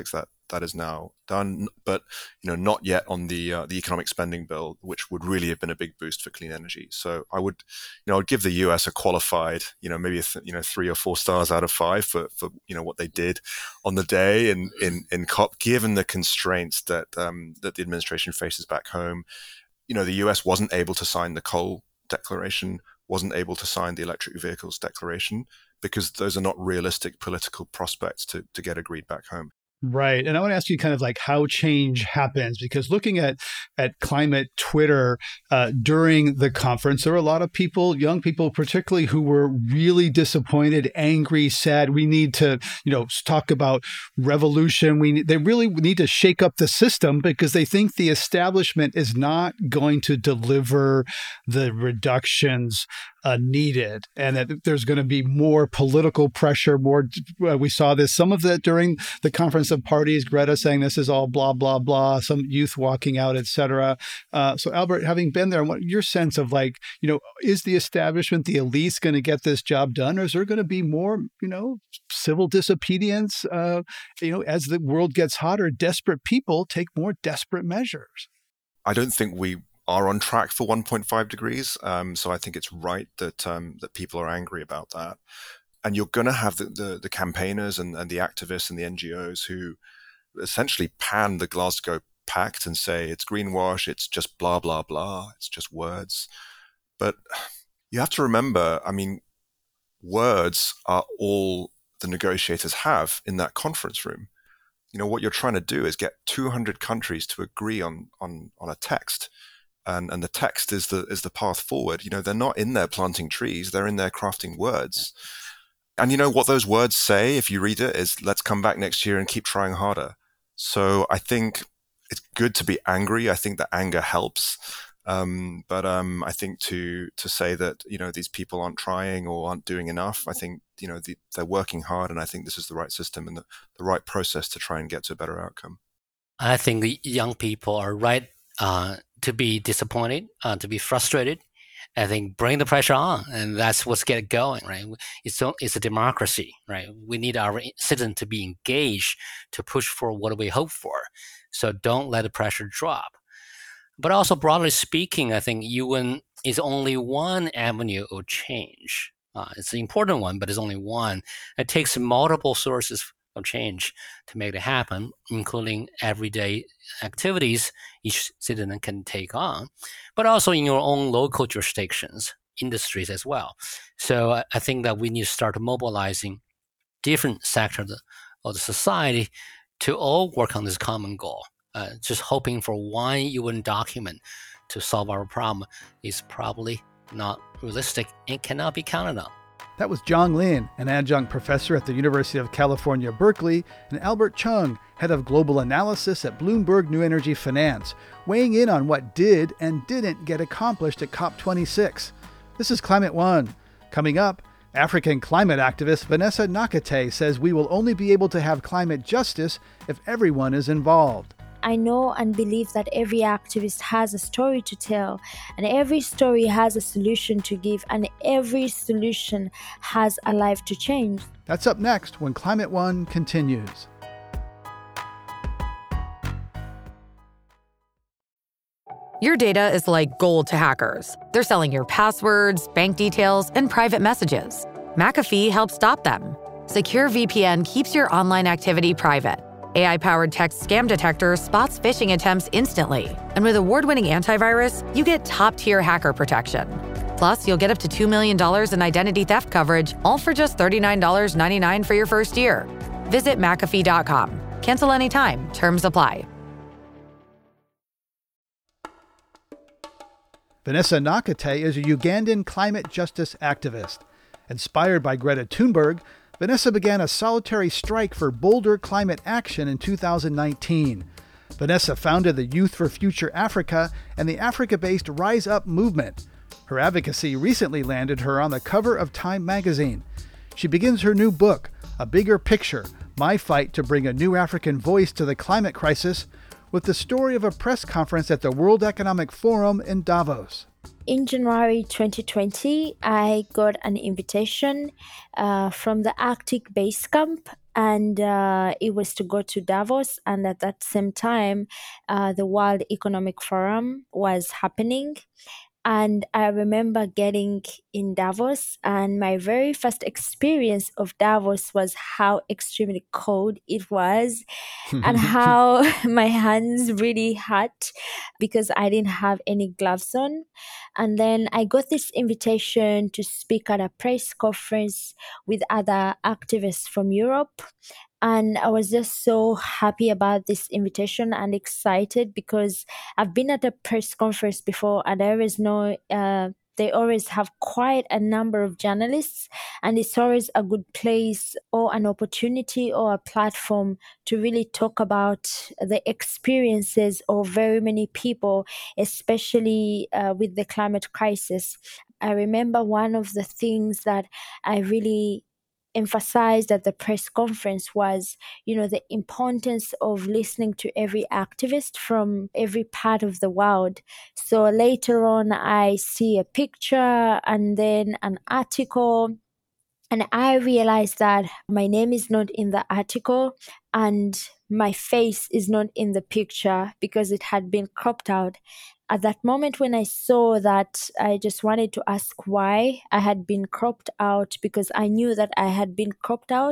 that is now done, but you know, not yet on the uh, the economic spending bill, which would really have been a big boost for clean energy. So I would, you know, I'd give the U S a qualified, you know, maybe a th- you know three or four stars out of five for for you know what they did on the day in in in COP, given the constraints that um, that the administration faces back home. You know, the U S wasn't able to sign the coal declaration, wasn't able to sign the electric vehicles declaration, because those are not realistic political prospects to, to get agreed back home. Right. And I want to ask you kind of like how change happens, because looking at, at climate Twitter uh, during the conference, there were a lot of people, young people particularly, who were really disappointed, angry, sad. We need to, you know, talk about revolution. We They really need to shake up the system because they think the establishment is not going to deliver the reductions Uh, needed, and that there's going to be more political pressure, more, uh, we saw this, some of that during the conference of parties, Greta saying this is all blah, blah, blah, some youth walking out, et cetera. Uh, so Albert, having been there, what your sense of like, you know, is the establishment, the elites going to get this job done, or is there going to be more, you know, civil disobedience, uh, you know, as the world gets hotter, desperate people take more desperate measures? I don't think we are on track for one point five degrees. Um, so I think it's right that um, that people are angry about that. And you're going to have the, the, the campaigners and, and the activists and the N G Os who essentially pan the Glasgow Pact and say it's greenwash, it's just blah, blah, blah, it's just words. But you have to remember, I mean, words are all the negotiators have in that conference room. You know, what you're trying to do is get two hundred countries to agree on on on a text. And, and the text is the is the path forward. You know, they're not in there planting trees; they're in there crafting words. And you know what those words say, if you read it, is "Let's come back next year and keep trying harder." So I think it's good to be angry. I think that anger helps. Um, but um, I think to to say that you know these people aren't trying or aren't doing enough, I think you know the, they're working hard, and I think this is the right system and the, the right process to try and get to a better outcome. I think the young people are right uh, to be disappointed, uh, to be frustrated. I think bring the pressure on, and that's what's get it going, right? It's a, it's a democracy, right? We need our citizens to be engaged to push for what we hope for. So don't let the pressure drop. But also, broadly speaking, I think U N is only one avenue of change. Uh, it's an important one, but it's only one. It takes multiple sources of change to make it happen, including everyday activities each citizen can take on, but also in your own local jurisdictions, industries as well. So I, I think that we need to start mobilizing different sectors of the, of the society to all work on this common goal. Uh, just hoping for one U N document to solve our problem is probably not realistic and cannot be counted on. That was Zhang Lin, an adjunct professor at the University of California, Berkeley, and Albert Chung, head of global analysis at Bloomberg New Energy Finance, weighing in on what did and didn't get accomplished at COP twenty-six. This is Climate One. Coming up, African climate activist Vanessa Nakate says we will only be able to have climate justice if everyone is involved. I know and believe that every activist has a story to tell, and every story has a solution to give, and every solution has a life to change. That's up next when Climate One continues. Your data is like gold to hackers. They're selling your passwords, bank details, and private messages. McAfee helps stop them. Secure V P N keeps your online activity private. A I-powered text scam detector spots phishing attempts instantly. And with award-winning antivirus, you get top-tier hacker protection. Plus, you'll get up to two million dollars in identity theft coverage, all for just thirty-nine ninety-nine for your first year. Visit McAfee dot com. Cancel anytime. Terms apply. Vanessa Nakate is a Ugandan climate justice activist. Inspired by Greta Thunberg, Vanessa began a solitary strike for bolder climate action in two thousand nineteen. Vanessa founded the Youth for Future Africa and the Africa-based Rise Up movement. Her advocacy recently landed her on the cover of Time magazine. She begins her new book, A Bigger Picture, My Fight to Bring a New African Voice to the Climate Crisis, with the story of a press conference at the World Economic Forum in Davos. In January twenty twenty, I got an invitation uh, from the Arctic Base Camp and uh, it was to go to Davos. And at that same time, uh, the World Economic Forum was happening. And I remember getting in Davos, and my very first experience of Davos was how extremely cold it was and how my hands really hurt because I didn't have any gloves on. And then I got this invitation to speak at a press conference with other activists from Europe. And I was just so happy about this invitation and excited because I've been at a press conference before, and I always know uh, they always have quite a number of journalists, and it's always a good place or an opportunity or a platform to really talk about the experiences of very many people, especially uh, with the climate crisis. I remember one of the things that I really emphasized at the press conference was, you know, the importance of listening to every activist from every part of the world. So later on, I see a picture and then an article, and I realized that my name is not in the article and my face is not in the picture because it had been cropped out. At that moment when I saw that, I just wanted to ask why I had been cropped out, because I knew that I had been cropped out.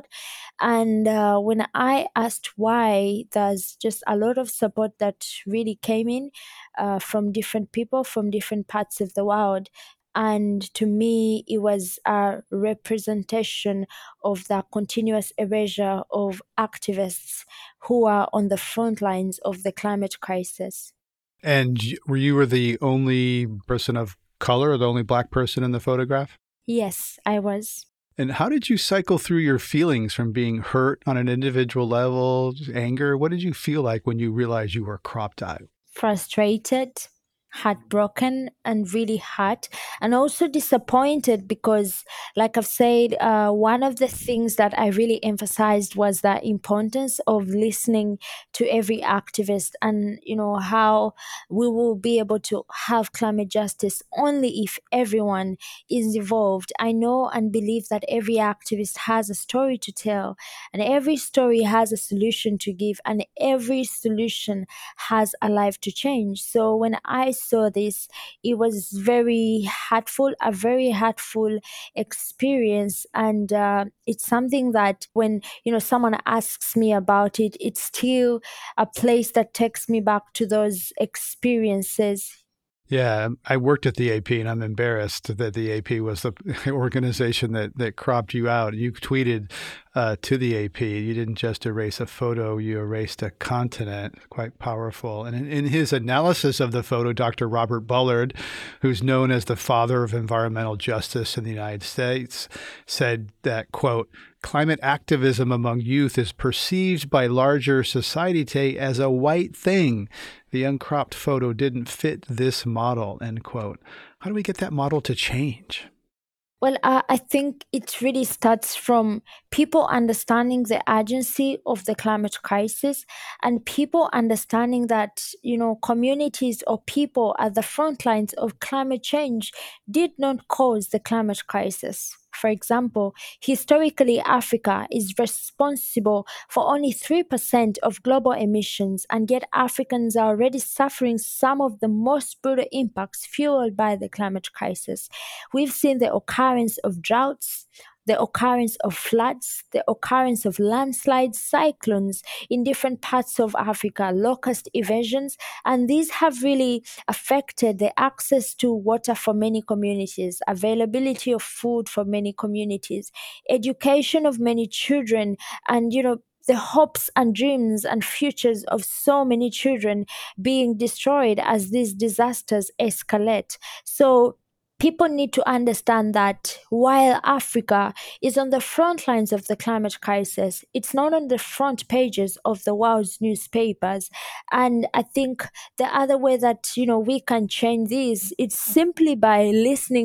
And uh, when I asked why, there's just a lot of support that really came in uh, from different people from different parts of the world. And to me, it was a representation of the continuous erasure of activists who are on the front lines of the climate crisis. And y- were you were the only person of color, or the only Black person in the photograph? Yes, I was. And how did you cycle through your feelings from being hurt on an individual level, anger? What did you feel like when you realized you were cropped out? Frustrated, heartbroken, and really hurt, and also disappointed because, like I've said, uh, one of the things that I really emphasized was the importance of listening to every activist, and you know how we will be able to have climate justice only if everyone is involved. I know and believe that every activist has a story to tell, and every story has a solution to give, and every solution has a life to change. So when I saw this, it was very hurtful, a very hurtful experience. And uh, it's something that when, you know, someone asks me about it, it's still a place that takes me back to those experiences. Yeah, I worked at the A P, and I'm embarrassed that the A P was the organization that, that cropped you out. You tweeted uh, to the A P, you didn't just erase a photo, you erased a continent. Quite powerful. And in, in his analysis of the photo, Doctor Robert Bullard, who's known as the father of environmental justice in the United States, said that, quote, climate activism among youth is perceived by larger society today as a white thing. The uncropped photo didn't fit this model, end quote. How do we get that model to change? Well, uh, I think it really starts from people understanding the urgency of the climate crisis, and people understanding that, you know, communities or people at the front lines of climate change did not cause the climate crisis. For example, historically, Africa is responsible for only three percent of global emissions, and yet Africans are already suffering some of the most brutal impacts fueled by the climate crisis. We've seen the occurrence of droughts, the occurrence of floods, the occurrence of landslides, cyclones in different parts of Africa, locust evasions, and these have really affected the access to water for many communities, availability of food for many communities, education of many children, and, you know, the hopes and dreams and futures of so many children being destroyed as these disasters escalate. So people need to understand that while Africa is on the front lines of the climate crisis, it's not on the front pages of the world's newspapers. And I think the other way that, you know, we can change this, it's simply by listening to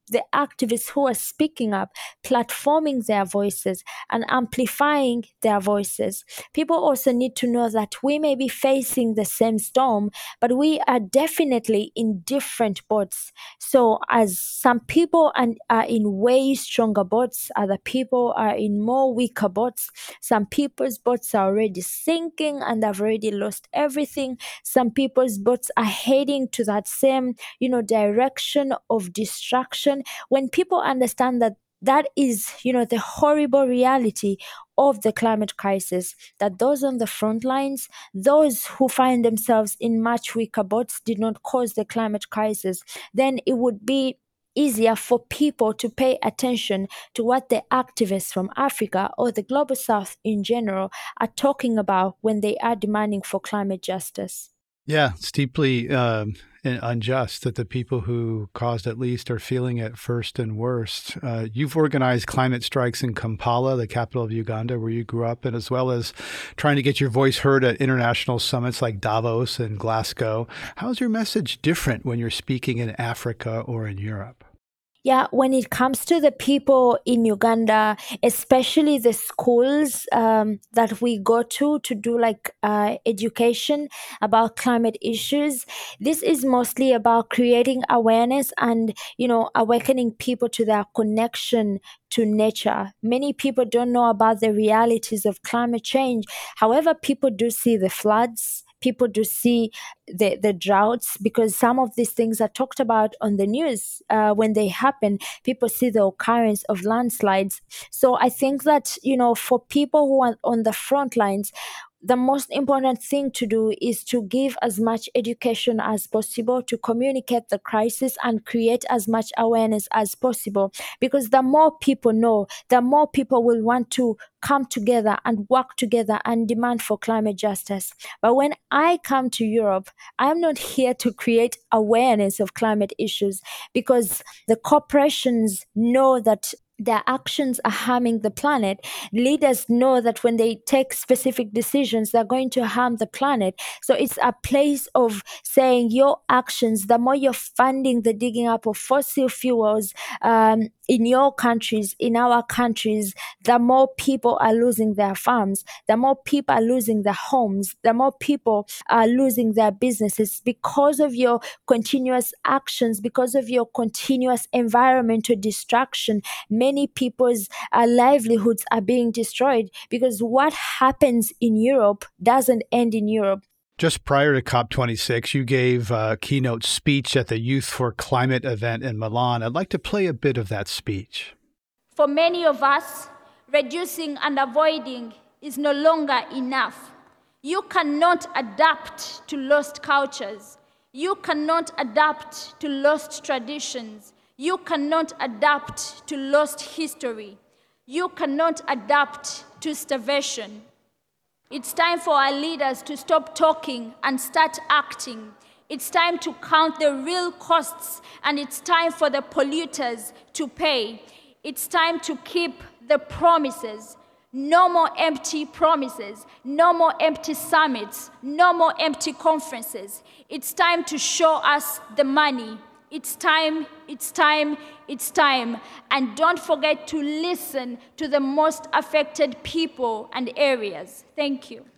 the activists who are speaking up, platforming their voices and amplifying their voices. People also need to know that we may be facing the same storm, but we are definitely in different boats. So as some people are in way stronger boats, other people are in more weaker boats. Some people's boats are already sinking and have already lost everything. Some people's boats are heading to that same, you know, direction of destruction. When people understand that that is, you know, the horrible reality of the climate crisis, that those on the front lines, those who find themselves in much weaker boats did not cause the climate crisis, then it would be easier for people to pay attention to what the activists from Africa or the global south in general are talking about when they are demanding for climate justice. Yeah, it's deeply um, unjust that the people who caused it least are feeling it first and worst. Uh, you've organized climate strikes in Kampala, the capital of Uganda, where you grew up, and as well as trying to get your voice heard at international summits like Davos and Glasgow. How's your message different when you're speaking in Africa or in Europe? Yeah, when it comes to the people in Uganda, especially the schools um, that we go to to do like uh, education about climate issues, this is mostly about creating awareness and, you know, awakening people to their connection to nature. Many people don't know about the realities of climate change. However, people do see the floods. People do see the, the droughts, because some of these things are talked about on the news uh, when they happen. People see the occurrence of landslides. So I think that, you know, for people who are on the front lines, the most important thing to do is to give as much education as possible, to communicate the crisis and create as much awareness as possible. Because the more people know, the more people will want to come together and work together and demand for climate justice. But when I come to Europe, I'm not here to create awareness of climate issues, because the corporations know that their actions are harming the planet. Leaders know that when they take specific decisions, they're going to harm the planet. So it's a place of saying your actions, the more you're funding the digging up of fossil fuels um, in your countries, in our countries, the more people are losing their farms, the more people are losing their homes, the more people are losing their businesses because of your continuous actions, because of your continuous environmental destruction. Many people's uh, livelihoods are being destroyed, because what happens in Europe doesn't end in Europe. Just prior to COP twenty-six, you gave a keynote speech at the Youth for Climate event in Milan. I'd like to play a bit of that speech. For many of us, reducing and avoiding is no longer enough. You cannot adapt to lost cultures. You cannot adapt to lost traditions. You cannot adapt to lost history. You cannot adapt to starvation. It's time for our leaders to stop talking and start acting. It's time to count the real costs, and it's time for the polluters to pay. It's time to keep the promises. No more empty promises. No more empty summits. No more empty conferences. It's time to show us the money. It's time, it's time, it's time. And don't forget to listen to the most affected people and areas. Thank you.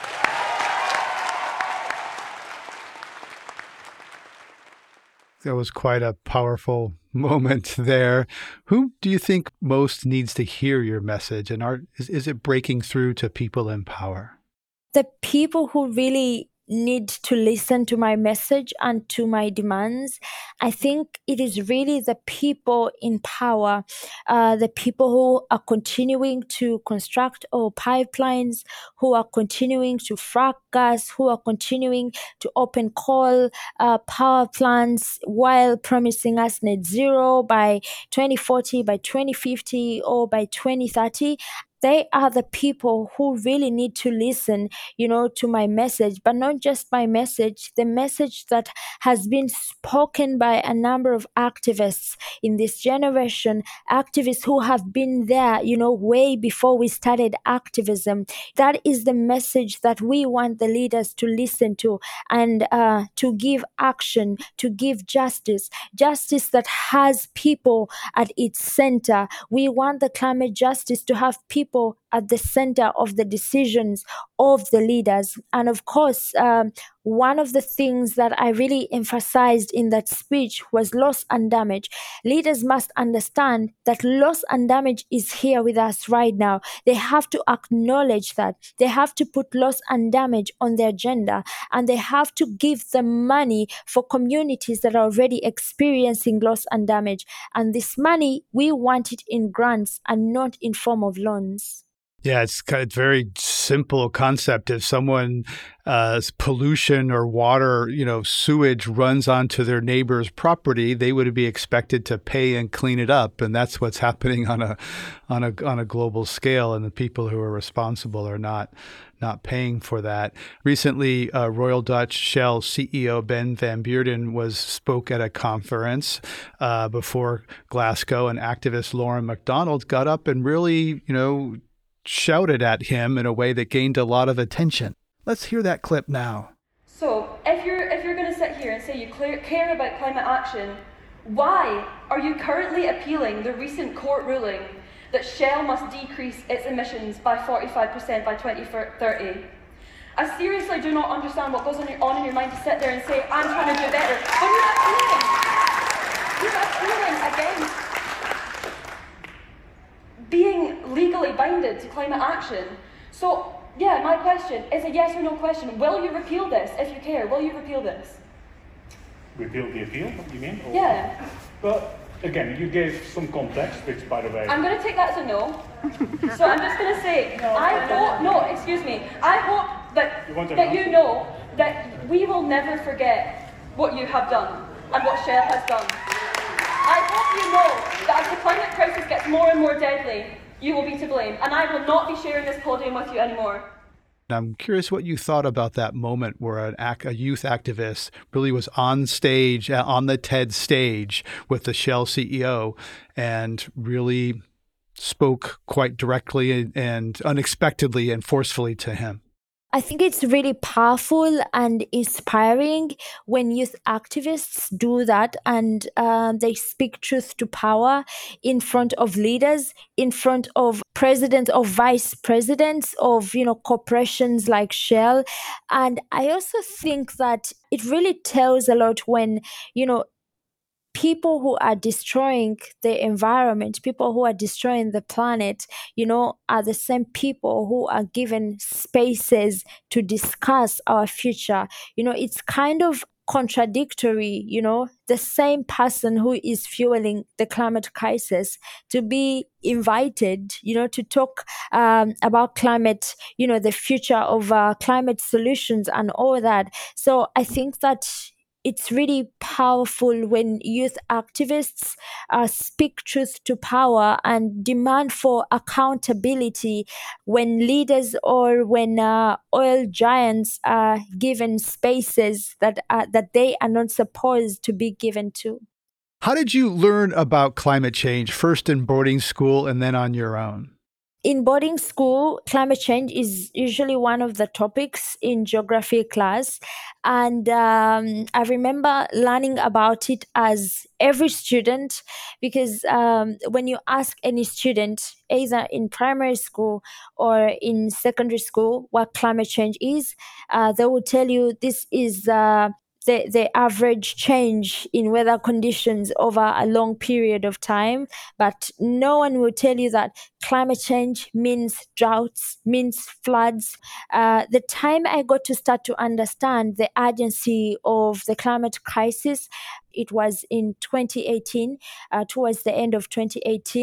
That was quite a powerful moment there. Who do you think most needs to hear your message? And are, is, is it breaking through to people in power? The people who really need to listen to my message and to my demands, I think it is really the people in power, uh, the people who are continuing to construct oil pipelines, who are continuing to frack gas, who are continuing to open coal uh, power plants while promising us net zero by twenty forty, by twenty fifty, or by twenty thirty. they are the people who really need to listen, you know, to my message, but not just my message, the message that has been spoken by a number of activists in this generation, activists who have been there, you know, way before we started activism. That is the message that we want the leaders to listen to and uh, to give action, to give justice, justice that has people at its center. We want the climate justice to have people at the center of the decisions of the leaders. And of course, um, one of the things that I really emphasized in that speech was loss and damage. Leaders must understand that loss and damage is here with us right now. They have to acknowledge that. They have to put loss and damage on their agenda, and they have to give the money for communities that are already experiencing loss and damage. And this money, we want it in grants and not in form of loans. Yeah, it's kind of very simple concept. If someone uh, pollution or water, you know, sewage runs onto their neighbor's property, they would be expected to pay and clean it up, and that's what's happening on a on a on a global scale. And the people who are responsible are not not paying for that. Recently, uh, Royal Dutch Shell C E O Ben van Beurden was spoke at a conference uh, before Glasgow, and activist Lauren MacDonald got up and really, you know, shouted at him in a way that gained a lot of attention. Let's hear that clip now. So, if you're if you're going to sit here and say you care about climate action, why are you currently appealing the recent court ruling that Shell must decrease its emissions by forty-five percent by twenty thirty? I seriously do not understand what goes on in your mind to sit there and say, I'm trying to do better, when you're appealing, you're appealing against being legally binded to climate action. So, yeah, my question is a yes or no question. Will you repeal this if you care? Will you repeal this? Repeal the appeal, you mean? Or, yeah. But again, you gave some context, which, by the way... I'm going to take that as a no. So I'm just going to say, no, I hope... No, excuse me. I hope that, you, that you know that we will never forget what you have done and what Shell has done. I hope you know that as the climate crisis gets more and more deadly, you will be to blame. And I will not be sharing this podium with you anymore. I'm curious what you thought about that moment where an ac- a youth activist really was on stage, on the TED stage with the Shell C E O and really spoke quite directly and, and unexpectedly and forcefully to him. I think it's really powerful and inspiring when youth activists do that, and uh, they speak truth to power in front of leaders, in front of presidents or vice presidents of, you know, corporations like Shell. And I also think that it really tells a lot when, you know, people who are destroying the environment, people who are destroying the planet, you know, are the same people who are given spaces to discuss our future. You know, it's kind of contradictory, you know, the same person who is fueling the climate crisis to be invited, you know, to talk um, about climate, you know, the future of uh, climate solutions and all that. So I think that it's really powerful when youth activists uh, speak truth to power and demand for accountability when leaders or when uh, oil giants are given spaces that uh, that they are not supposed to be given to. How did you learn about climate change, first in boarding school and then on your own? In boarding school, climate change is usually one of the topics in geography class. And um, I remember learning about it as every student, because um, when you ask any student, either in primary school or in secondary school, what climate change is, uh, they will tell you this is uh, The, the average change in weather conditions over a long period of time. But no one will tell you that climate change means droughts, means floods. Uh, the time I got to start to understand the urgency of the climate crisis, it was in twenty eighteen, uh, towards the end of twenty eighteen.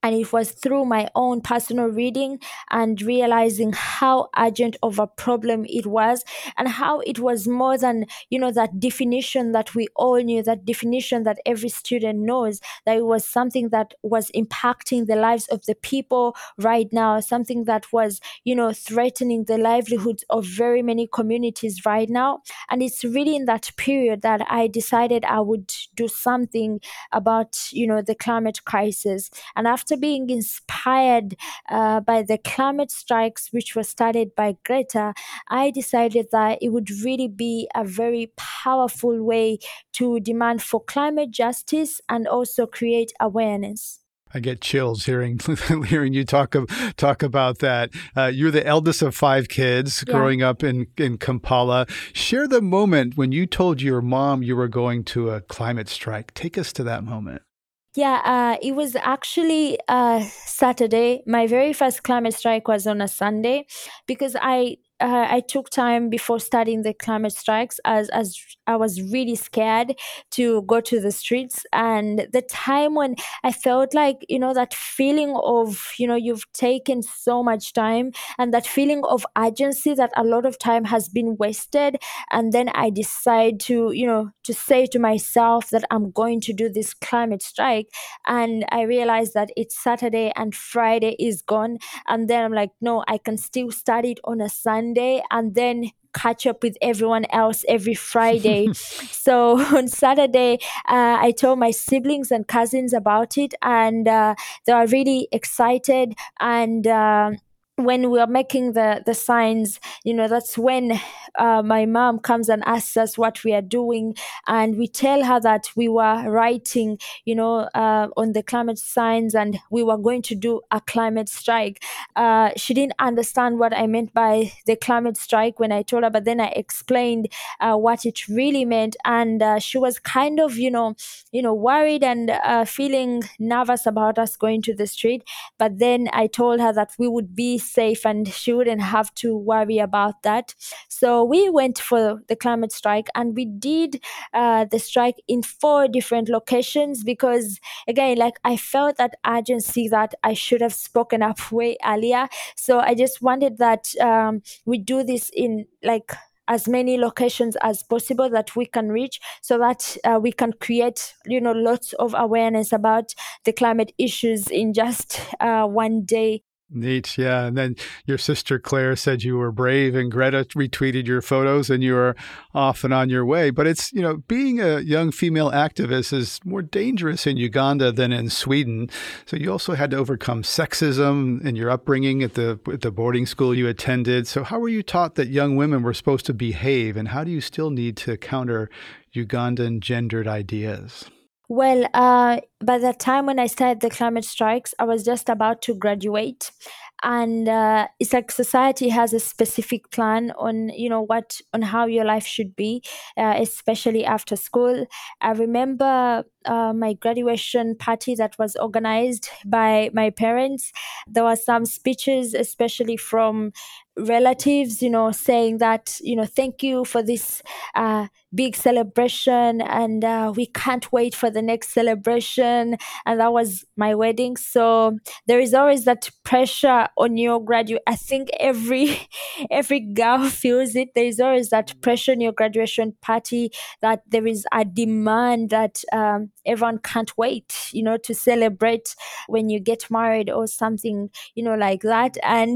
And it was through my own personal reading and realizing how urgent of a problem it was, and how it was more than, you know, that definition that we all knew, that definition that every student knows, that it was something that was impacting the lives of the people right now, something that was, you know, threatening the livelihoods of very many communities right now. And it's really in that period that I decided I would do something about, you know, the climate crisis. And after being inspired uh, by the climate strikes, which were started by Greta, I decided that it would really be a very powerful way to demand for climate justice and also create awareness. I get chills hearing hearing you talk talk about that. Uh, you're the eldest of five kids Yeah. growing up in, in Kampala. Share the moment when you told your mom you were going to a climate strike. Take us to that moment. Yeah, uh, it was actually uh, Saturday. My very first climate strike was on a Sunday, because I uh, I took time before starting the climate strikes, as as I was really scared to go to the streets. And the time when I felt like, you know, that feeling of, you know, you've taken so much time, and that feeling of urgency that a lot of time has been wasted. And then I decide to, you know, to say to myself that I'm going to do this climate strike. And I realized that it's Saturday and Friday is gone. And then I'm like, no, I can still start it on a Sunday and then catch up with everyone else every Friday. So on Saturday, uh, I told my siblings and cousins about it, and uh, they were really excited. And uh, when we are making the the signs, you know, that's when uh, my mom comes and asks us what we are doing, and we tell her that we were writing, you know, uh, on the climate signs, and we were going to do a climate strike. Uh, she didn't understand what I meant by the climate strike when I told her, but then I explained uh, what it really meant, and uh, she was kind of, you know, you know, worried and uh, feeling nervous about us going to the street. But then I told her that we would be safe and she wouldn't have to worry about that. So we went for the climate strike, and we did uh, the strike in four different locations, because again, like, I felt that urgency that I should have spoken up way earlier. So I just wanted that um, we do this in like as many locations as possible that we can reach, so that uh, we can create, you know, lots of awareness about the climate issues in just uh, one day. Neat. Yeah. And then your sister Claire said you were brave, and Greta retweeted your photos, and you were off and on your way. But it's, you know, being a young female activist is more dangerous in Uganda than in Sweden. So you also had to overcome sexism in your upbringing at the at the boarding school you attended. So how were you taught that young women were supposed to behave, and how do you still need to counter Ugandan gendered ideas? Well, uh, by the time when I started the climate strikes, I was just about to graduate. And uh, it's like society has a specific plan on, you know, what, on how your life should be, uh, especially after school. I remember uh, my graduation party that was organized by my parents. There were some speeches, especially from relatives, you know, saying that, you know, thank you for this uh, big celebration, and uh, we can't wait for the next celebration. And that was my wedding. So there is always that pressure on your graduate. I think every every girl feels it. There is always that pressure on your graduation party, that there is a demand that um, everyone can't wait, you know, to celebrate when you get married or something, you know, like that. And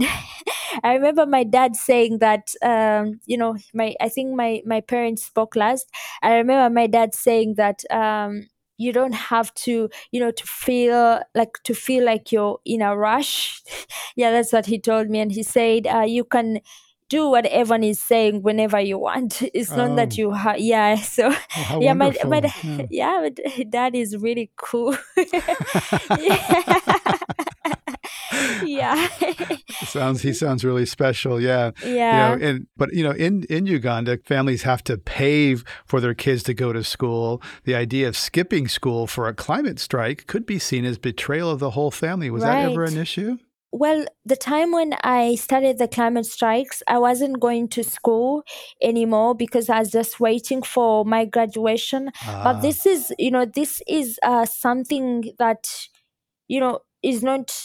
I remember my dad saying that, um, you know, my I think my my parents spoke last. I remember my dad saying that. Um, you don't have to, you know, to feel like to feel like you're in a rush. Yeah, that's what he told me. And he said, uh, you can do what everyone is saying whenever you want. It's not Oh. that you have, yeah. So, Oh, how yeah, my, wonderful. my, Yeah. yeah, but dad is really cool. Yeah. Yeah. Sounds he sounds really special. Yeah. Yeah. You know, and but you know, in, in Uganda, families have to pay for their kids to go to school. The idea of skipping school for a climate strike could be seen as betrayal of the whole family. Was that ever Right. an issue? Well, the time when I started the climate strikes, I wasn't going to school anymore because I was just waiting for my graduation. Ah. But this is, you know, this is uh, something that, you know, is not,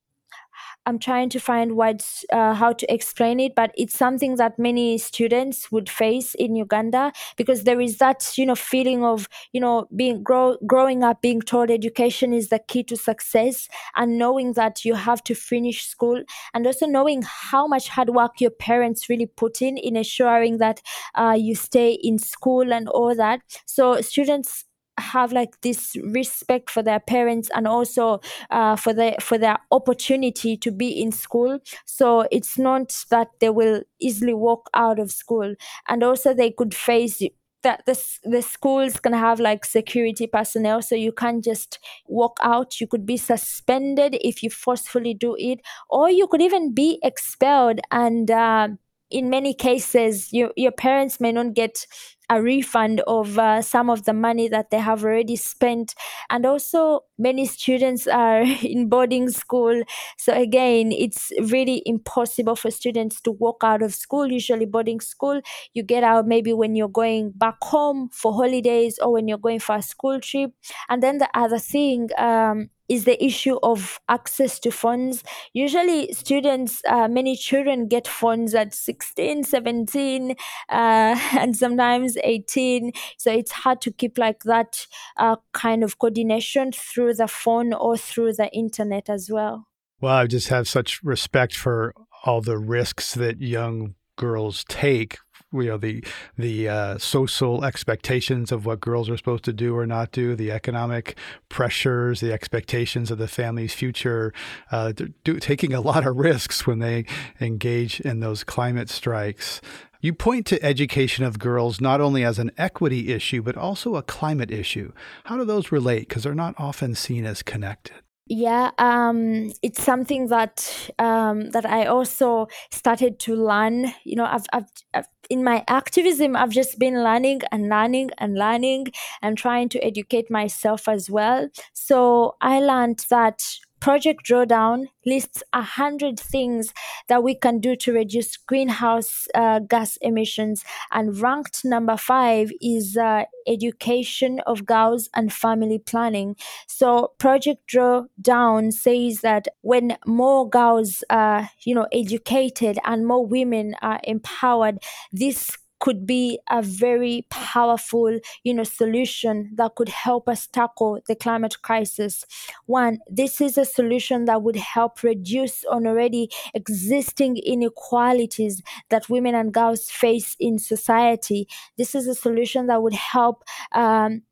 I'm trying to find what's, uh, how to explain it, but it's something that many students would face in Uganda, because there is that, you know, feeling of, you know, being grow, growing up being told education is the key to success, and knowing that you have to finish school, and also knowing how much hard work your parents really put in in ensuring that uh, you stay in school and all that. So students have like this respect for their parents, and also uh, for the for their opportunity to be in school. So it's not that they will easily walk out of school, and also they could face that the, the schools can have like security personnel, so you can't just walk out. You could be suspended if you forcefully do it, or you could even be expelled. And uh, in many cases, you, your parents may not get a refund of uh, some of the money that they have already spent. And also many students are in boarding school, so again, it's really impossible for students to walk out of school. Usually boarding school, you get out maybe when you're going back home for holidays, or when you're going for a school trip. And then the other thing um, is the issue of access to phones. Usually students, uh, many children get phones at sixteen, seventeen, uh, and sometimes eighteen. So it's hard to keep like that uh, kind of coordination through the phone or through the internet as well. Well, I just have such respect for all the risks that young girls take. You know, the the uh, social expectations of what girls are supposed to do or not do, the economic pressures, the expectations of the family's future. Uh, they're do, taking a lot of risks when they engage in those climate strikes. You point to education of girls not only as an equity issue, but also a climate issue. How do those relate? Because they're not often seen as connected. Yeah, um, it's something that um, that I also started to learn. You know, I've, I've, I've in my activism, I've just been learning and learning and learning and trying to educate myself as well. So I learned that Project Drawdown lists a hundred things that we can do to reduce greenhouse uh, gas emissions, and ranked number five is uh, education of girls and family planning. So Project Drawdown says that when more girls are, you know, educated and more women are empowered, this could be a very powerful, you know, solution that could help us tackle the climate crisis. One, this is a solution that would help reduce on already existing inequalities that women and girls face in society. This is a solution that would help um,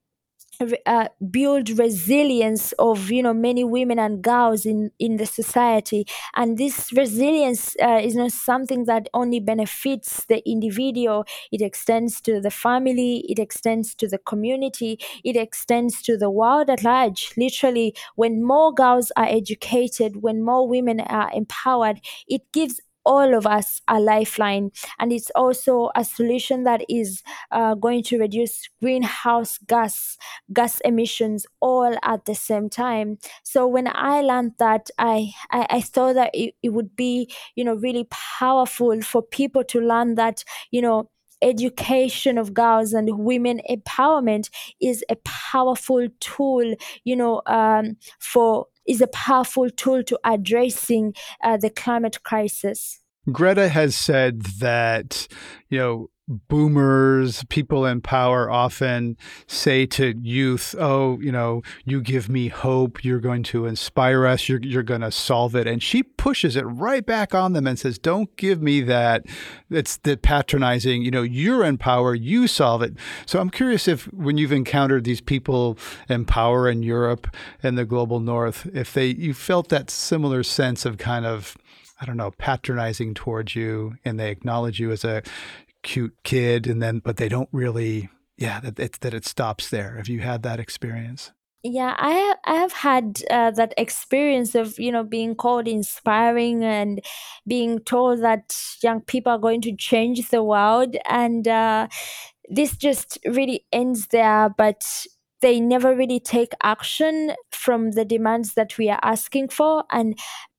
Uh, build resilience of, you know, many women and girls in in the society. And this resilience uh, is not something that only benefits the individual. It extends to the family, it extends to the community, it extends to the world at large. Literally, when more girls are educated, when more women are empowered, it gives all of us a lifeline. And it's also a solution that is uh, going to reduce greenhouse gas gas emissions all at the same time. So when I learned that, I, I, I thought that it, it would be, you know, really powerful for people to learn that, you know, education of girls and women empowerment is a powerful tool, you know, um, for is a powerful tool to addressing uh, the climate crisis. Greta has said that, you know, boomers, people in power often say to youth, oh, you know, you give me hope, you're going to inspire us, you're, you're going to solve it. And she pushes it right back on them and says, don't give me that. It's the patronizing, you know, you're in power, you solve it. So I'm curious if when you've encountered these people in power in Europe and the global north, if they you felt that similar sense of kind of, I don't know, patronizing towards you, and they acknowledge you as a cute kid, and then but they don't really, yeah, that it, that it stops there. Have you had that experience? Yeah, I have, I have had uh, that experience of, you know, being called inspiring and being told that young people are going to change the world, and uh, this just really ends there. But they never really take action from the demands that we are asking for. And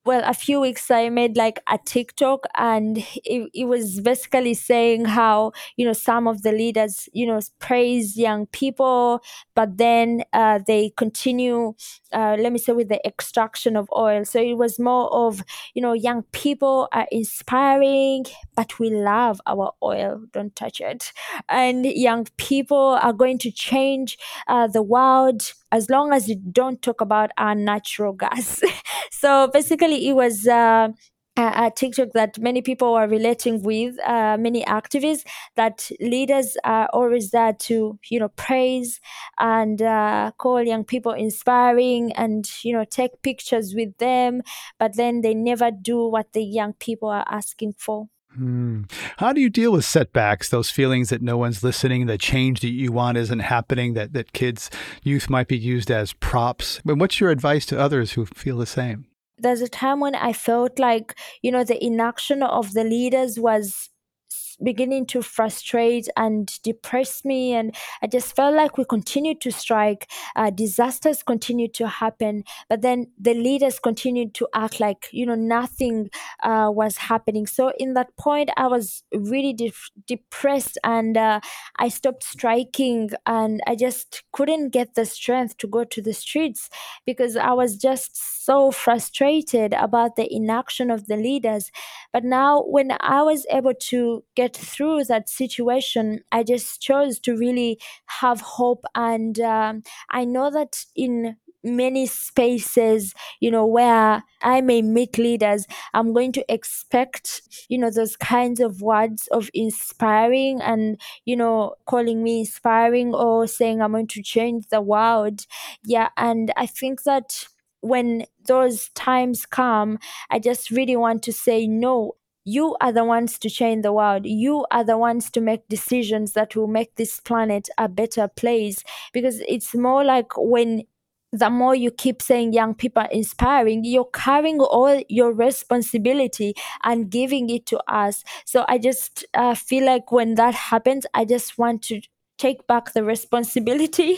well, a few weeks I made like a TikTok, and it, it was basically saying how, you know, some of the leaders, you know, praise young people, but then uh, they continue, uh, let me say, with the extraction of oil. So it was more of, you know, young people are inspiring, but we love our oil, don't touch it. And young people are going to change uh, the world as long as you don't talk about our natural gas. So basically it was uh, a, a TikTok that many people are relating with, uh, many activists, that leaders are always there to, you know, praise and uh, call young people inspiring and, you know, take pictures with them, but then they never do what the young people are asking for. Hmm. How do you deal with setbacks, those feelings that no one's listening, the change that you want isn't happening, that, that kids, youth might be used as props? But what's your advice to others who feel the same? There's a time when I felt like, you know, the inaction of the leaders was beginning to frustrate and depress me, and I just felt like we continued to strike, uh, disasters continued to happen, but then the leaders continued to act like, you know, nothing uh, was happening. So in that point I was really de- depressed and uh, I stopped striking, and I just couldn't get the strength to go to the streets because I was just so frustrated about the inaction of the leaders. But now when I was able to get through that situation, I just chose to really have hope. And um, I know that in many spaces, you know, where I may meet leaders, I'm going to expect, you know, those kinds of words of inspiring and, you know, calling me inspiring or saying I'm going to change the world. Yeah. And I think that when those times come, I just really want to say, no, you are the ones to change the world. You are the ones to make decisions that will make this planet a better place. Because it's more like when the more you keep saying young people are inspiring, you're carrying all your responsibility and giving it to us. So I just uh, feel like when that happens, I just want to take back the responsibility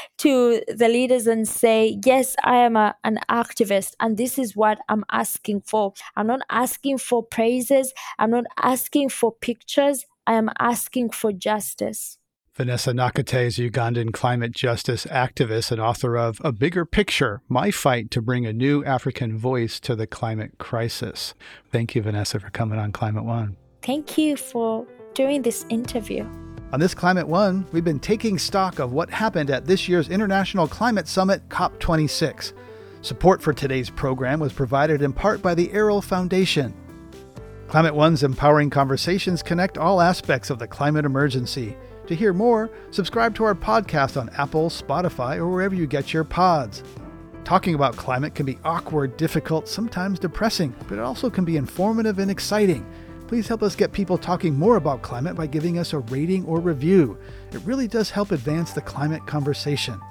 to the leaders and say, yes, I am a, an activist and this is what I'm asking for. I'm not asking for praises. I'm not asking for pictures. I am asking for justice. Vanessa Nakate is a Ugandan climate justice activist and author of A Bigger Picture, My Fight to Bring a New African Voice to the Climate Crisis. Thank you, Vanessa, for coming on Climate One. Thank you for doing this interview. On this Climate One, we've been taking stock of what happened at this year's International Climate Summit, COP twenty-six. Support for today's program was provided in part by the Arrel Foundation. Climate One's empowering conversations connect all aspects of the climate emergency. To hear more, subscribe to our podcast on Apple, Spotify, or wherever you get your pods. Talking about climate can be awkward, difficult, sometimes depressing, but it also can be informative and exciting. Please help us get people talking more about climate by giving us a rating or review. It really does help advance the climate conversation.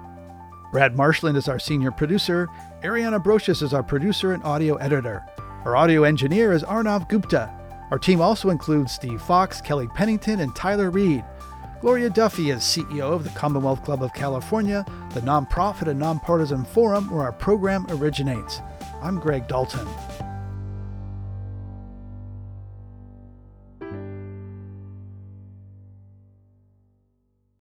Brad Marshland is our senior producer. Ariana Brocious is our producer and audio editor. Our audio engineer is Arnav Gupta. Our team also includes Steve Fox, Kelly Pennington, and Tyler Reed. Gloria Duffy is C E O of the Commonwealth Club of California, the nonprofit and nonpartisan forum where our program originates. I'm Greg Dalton.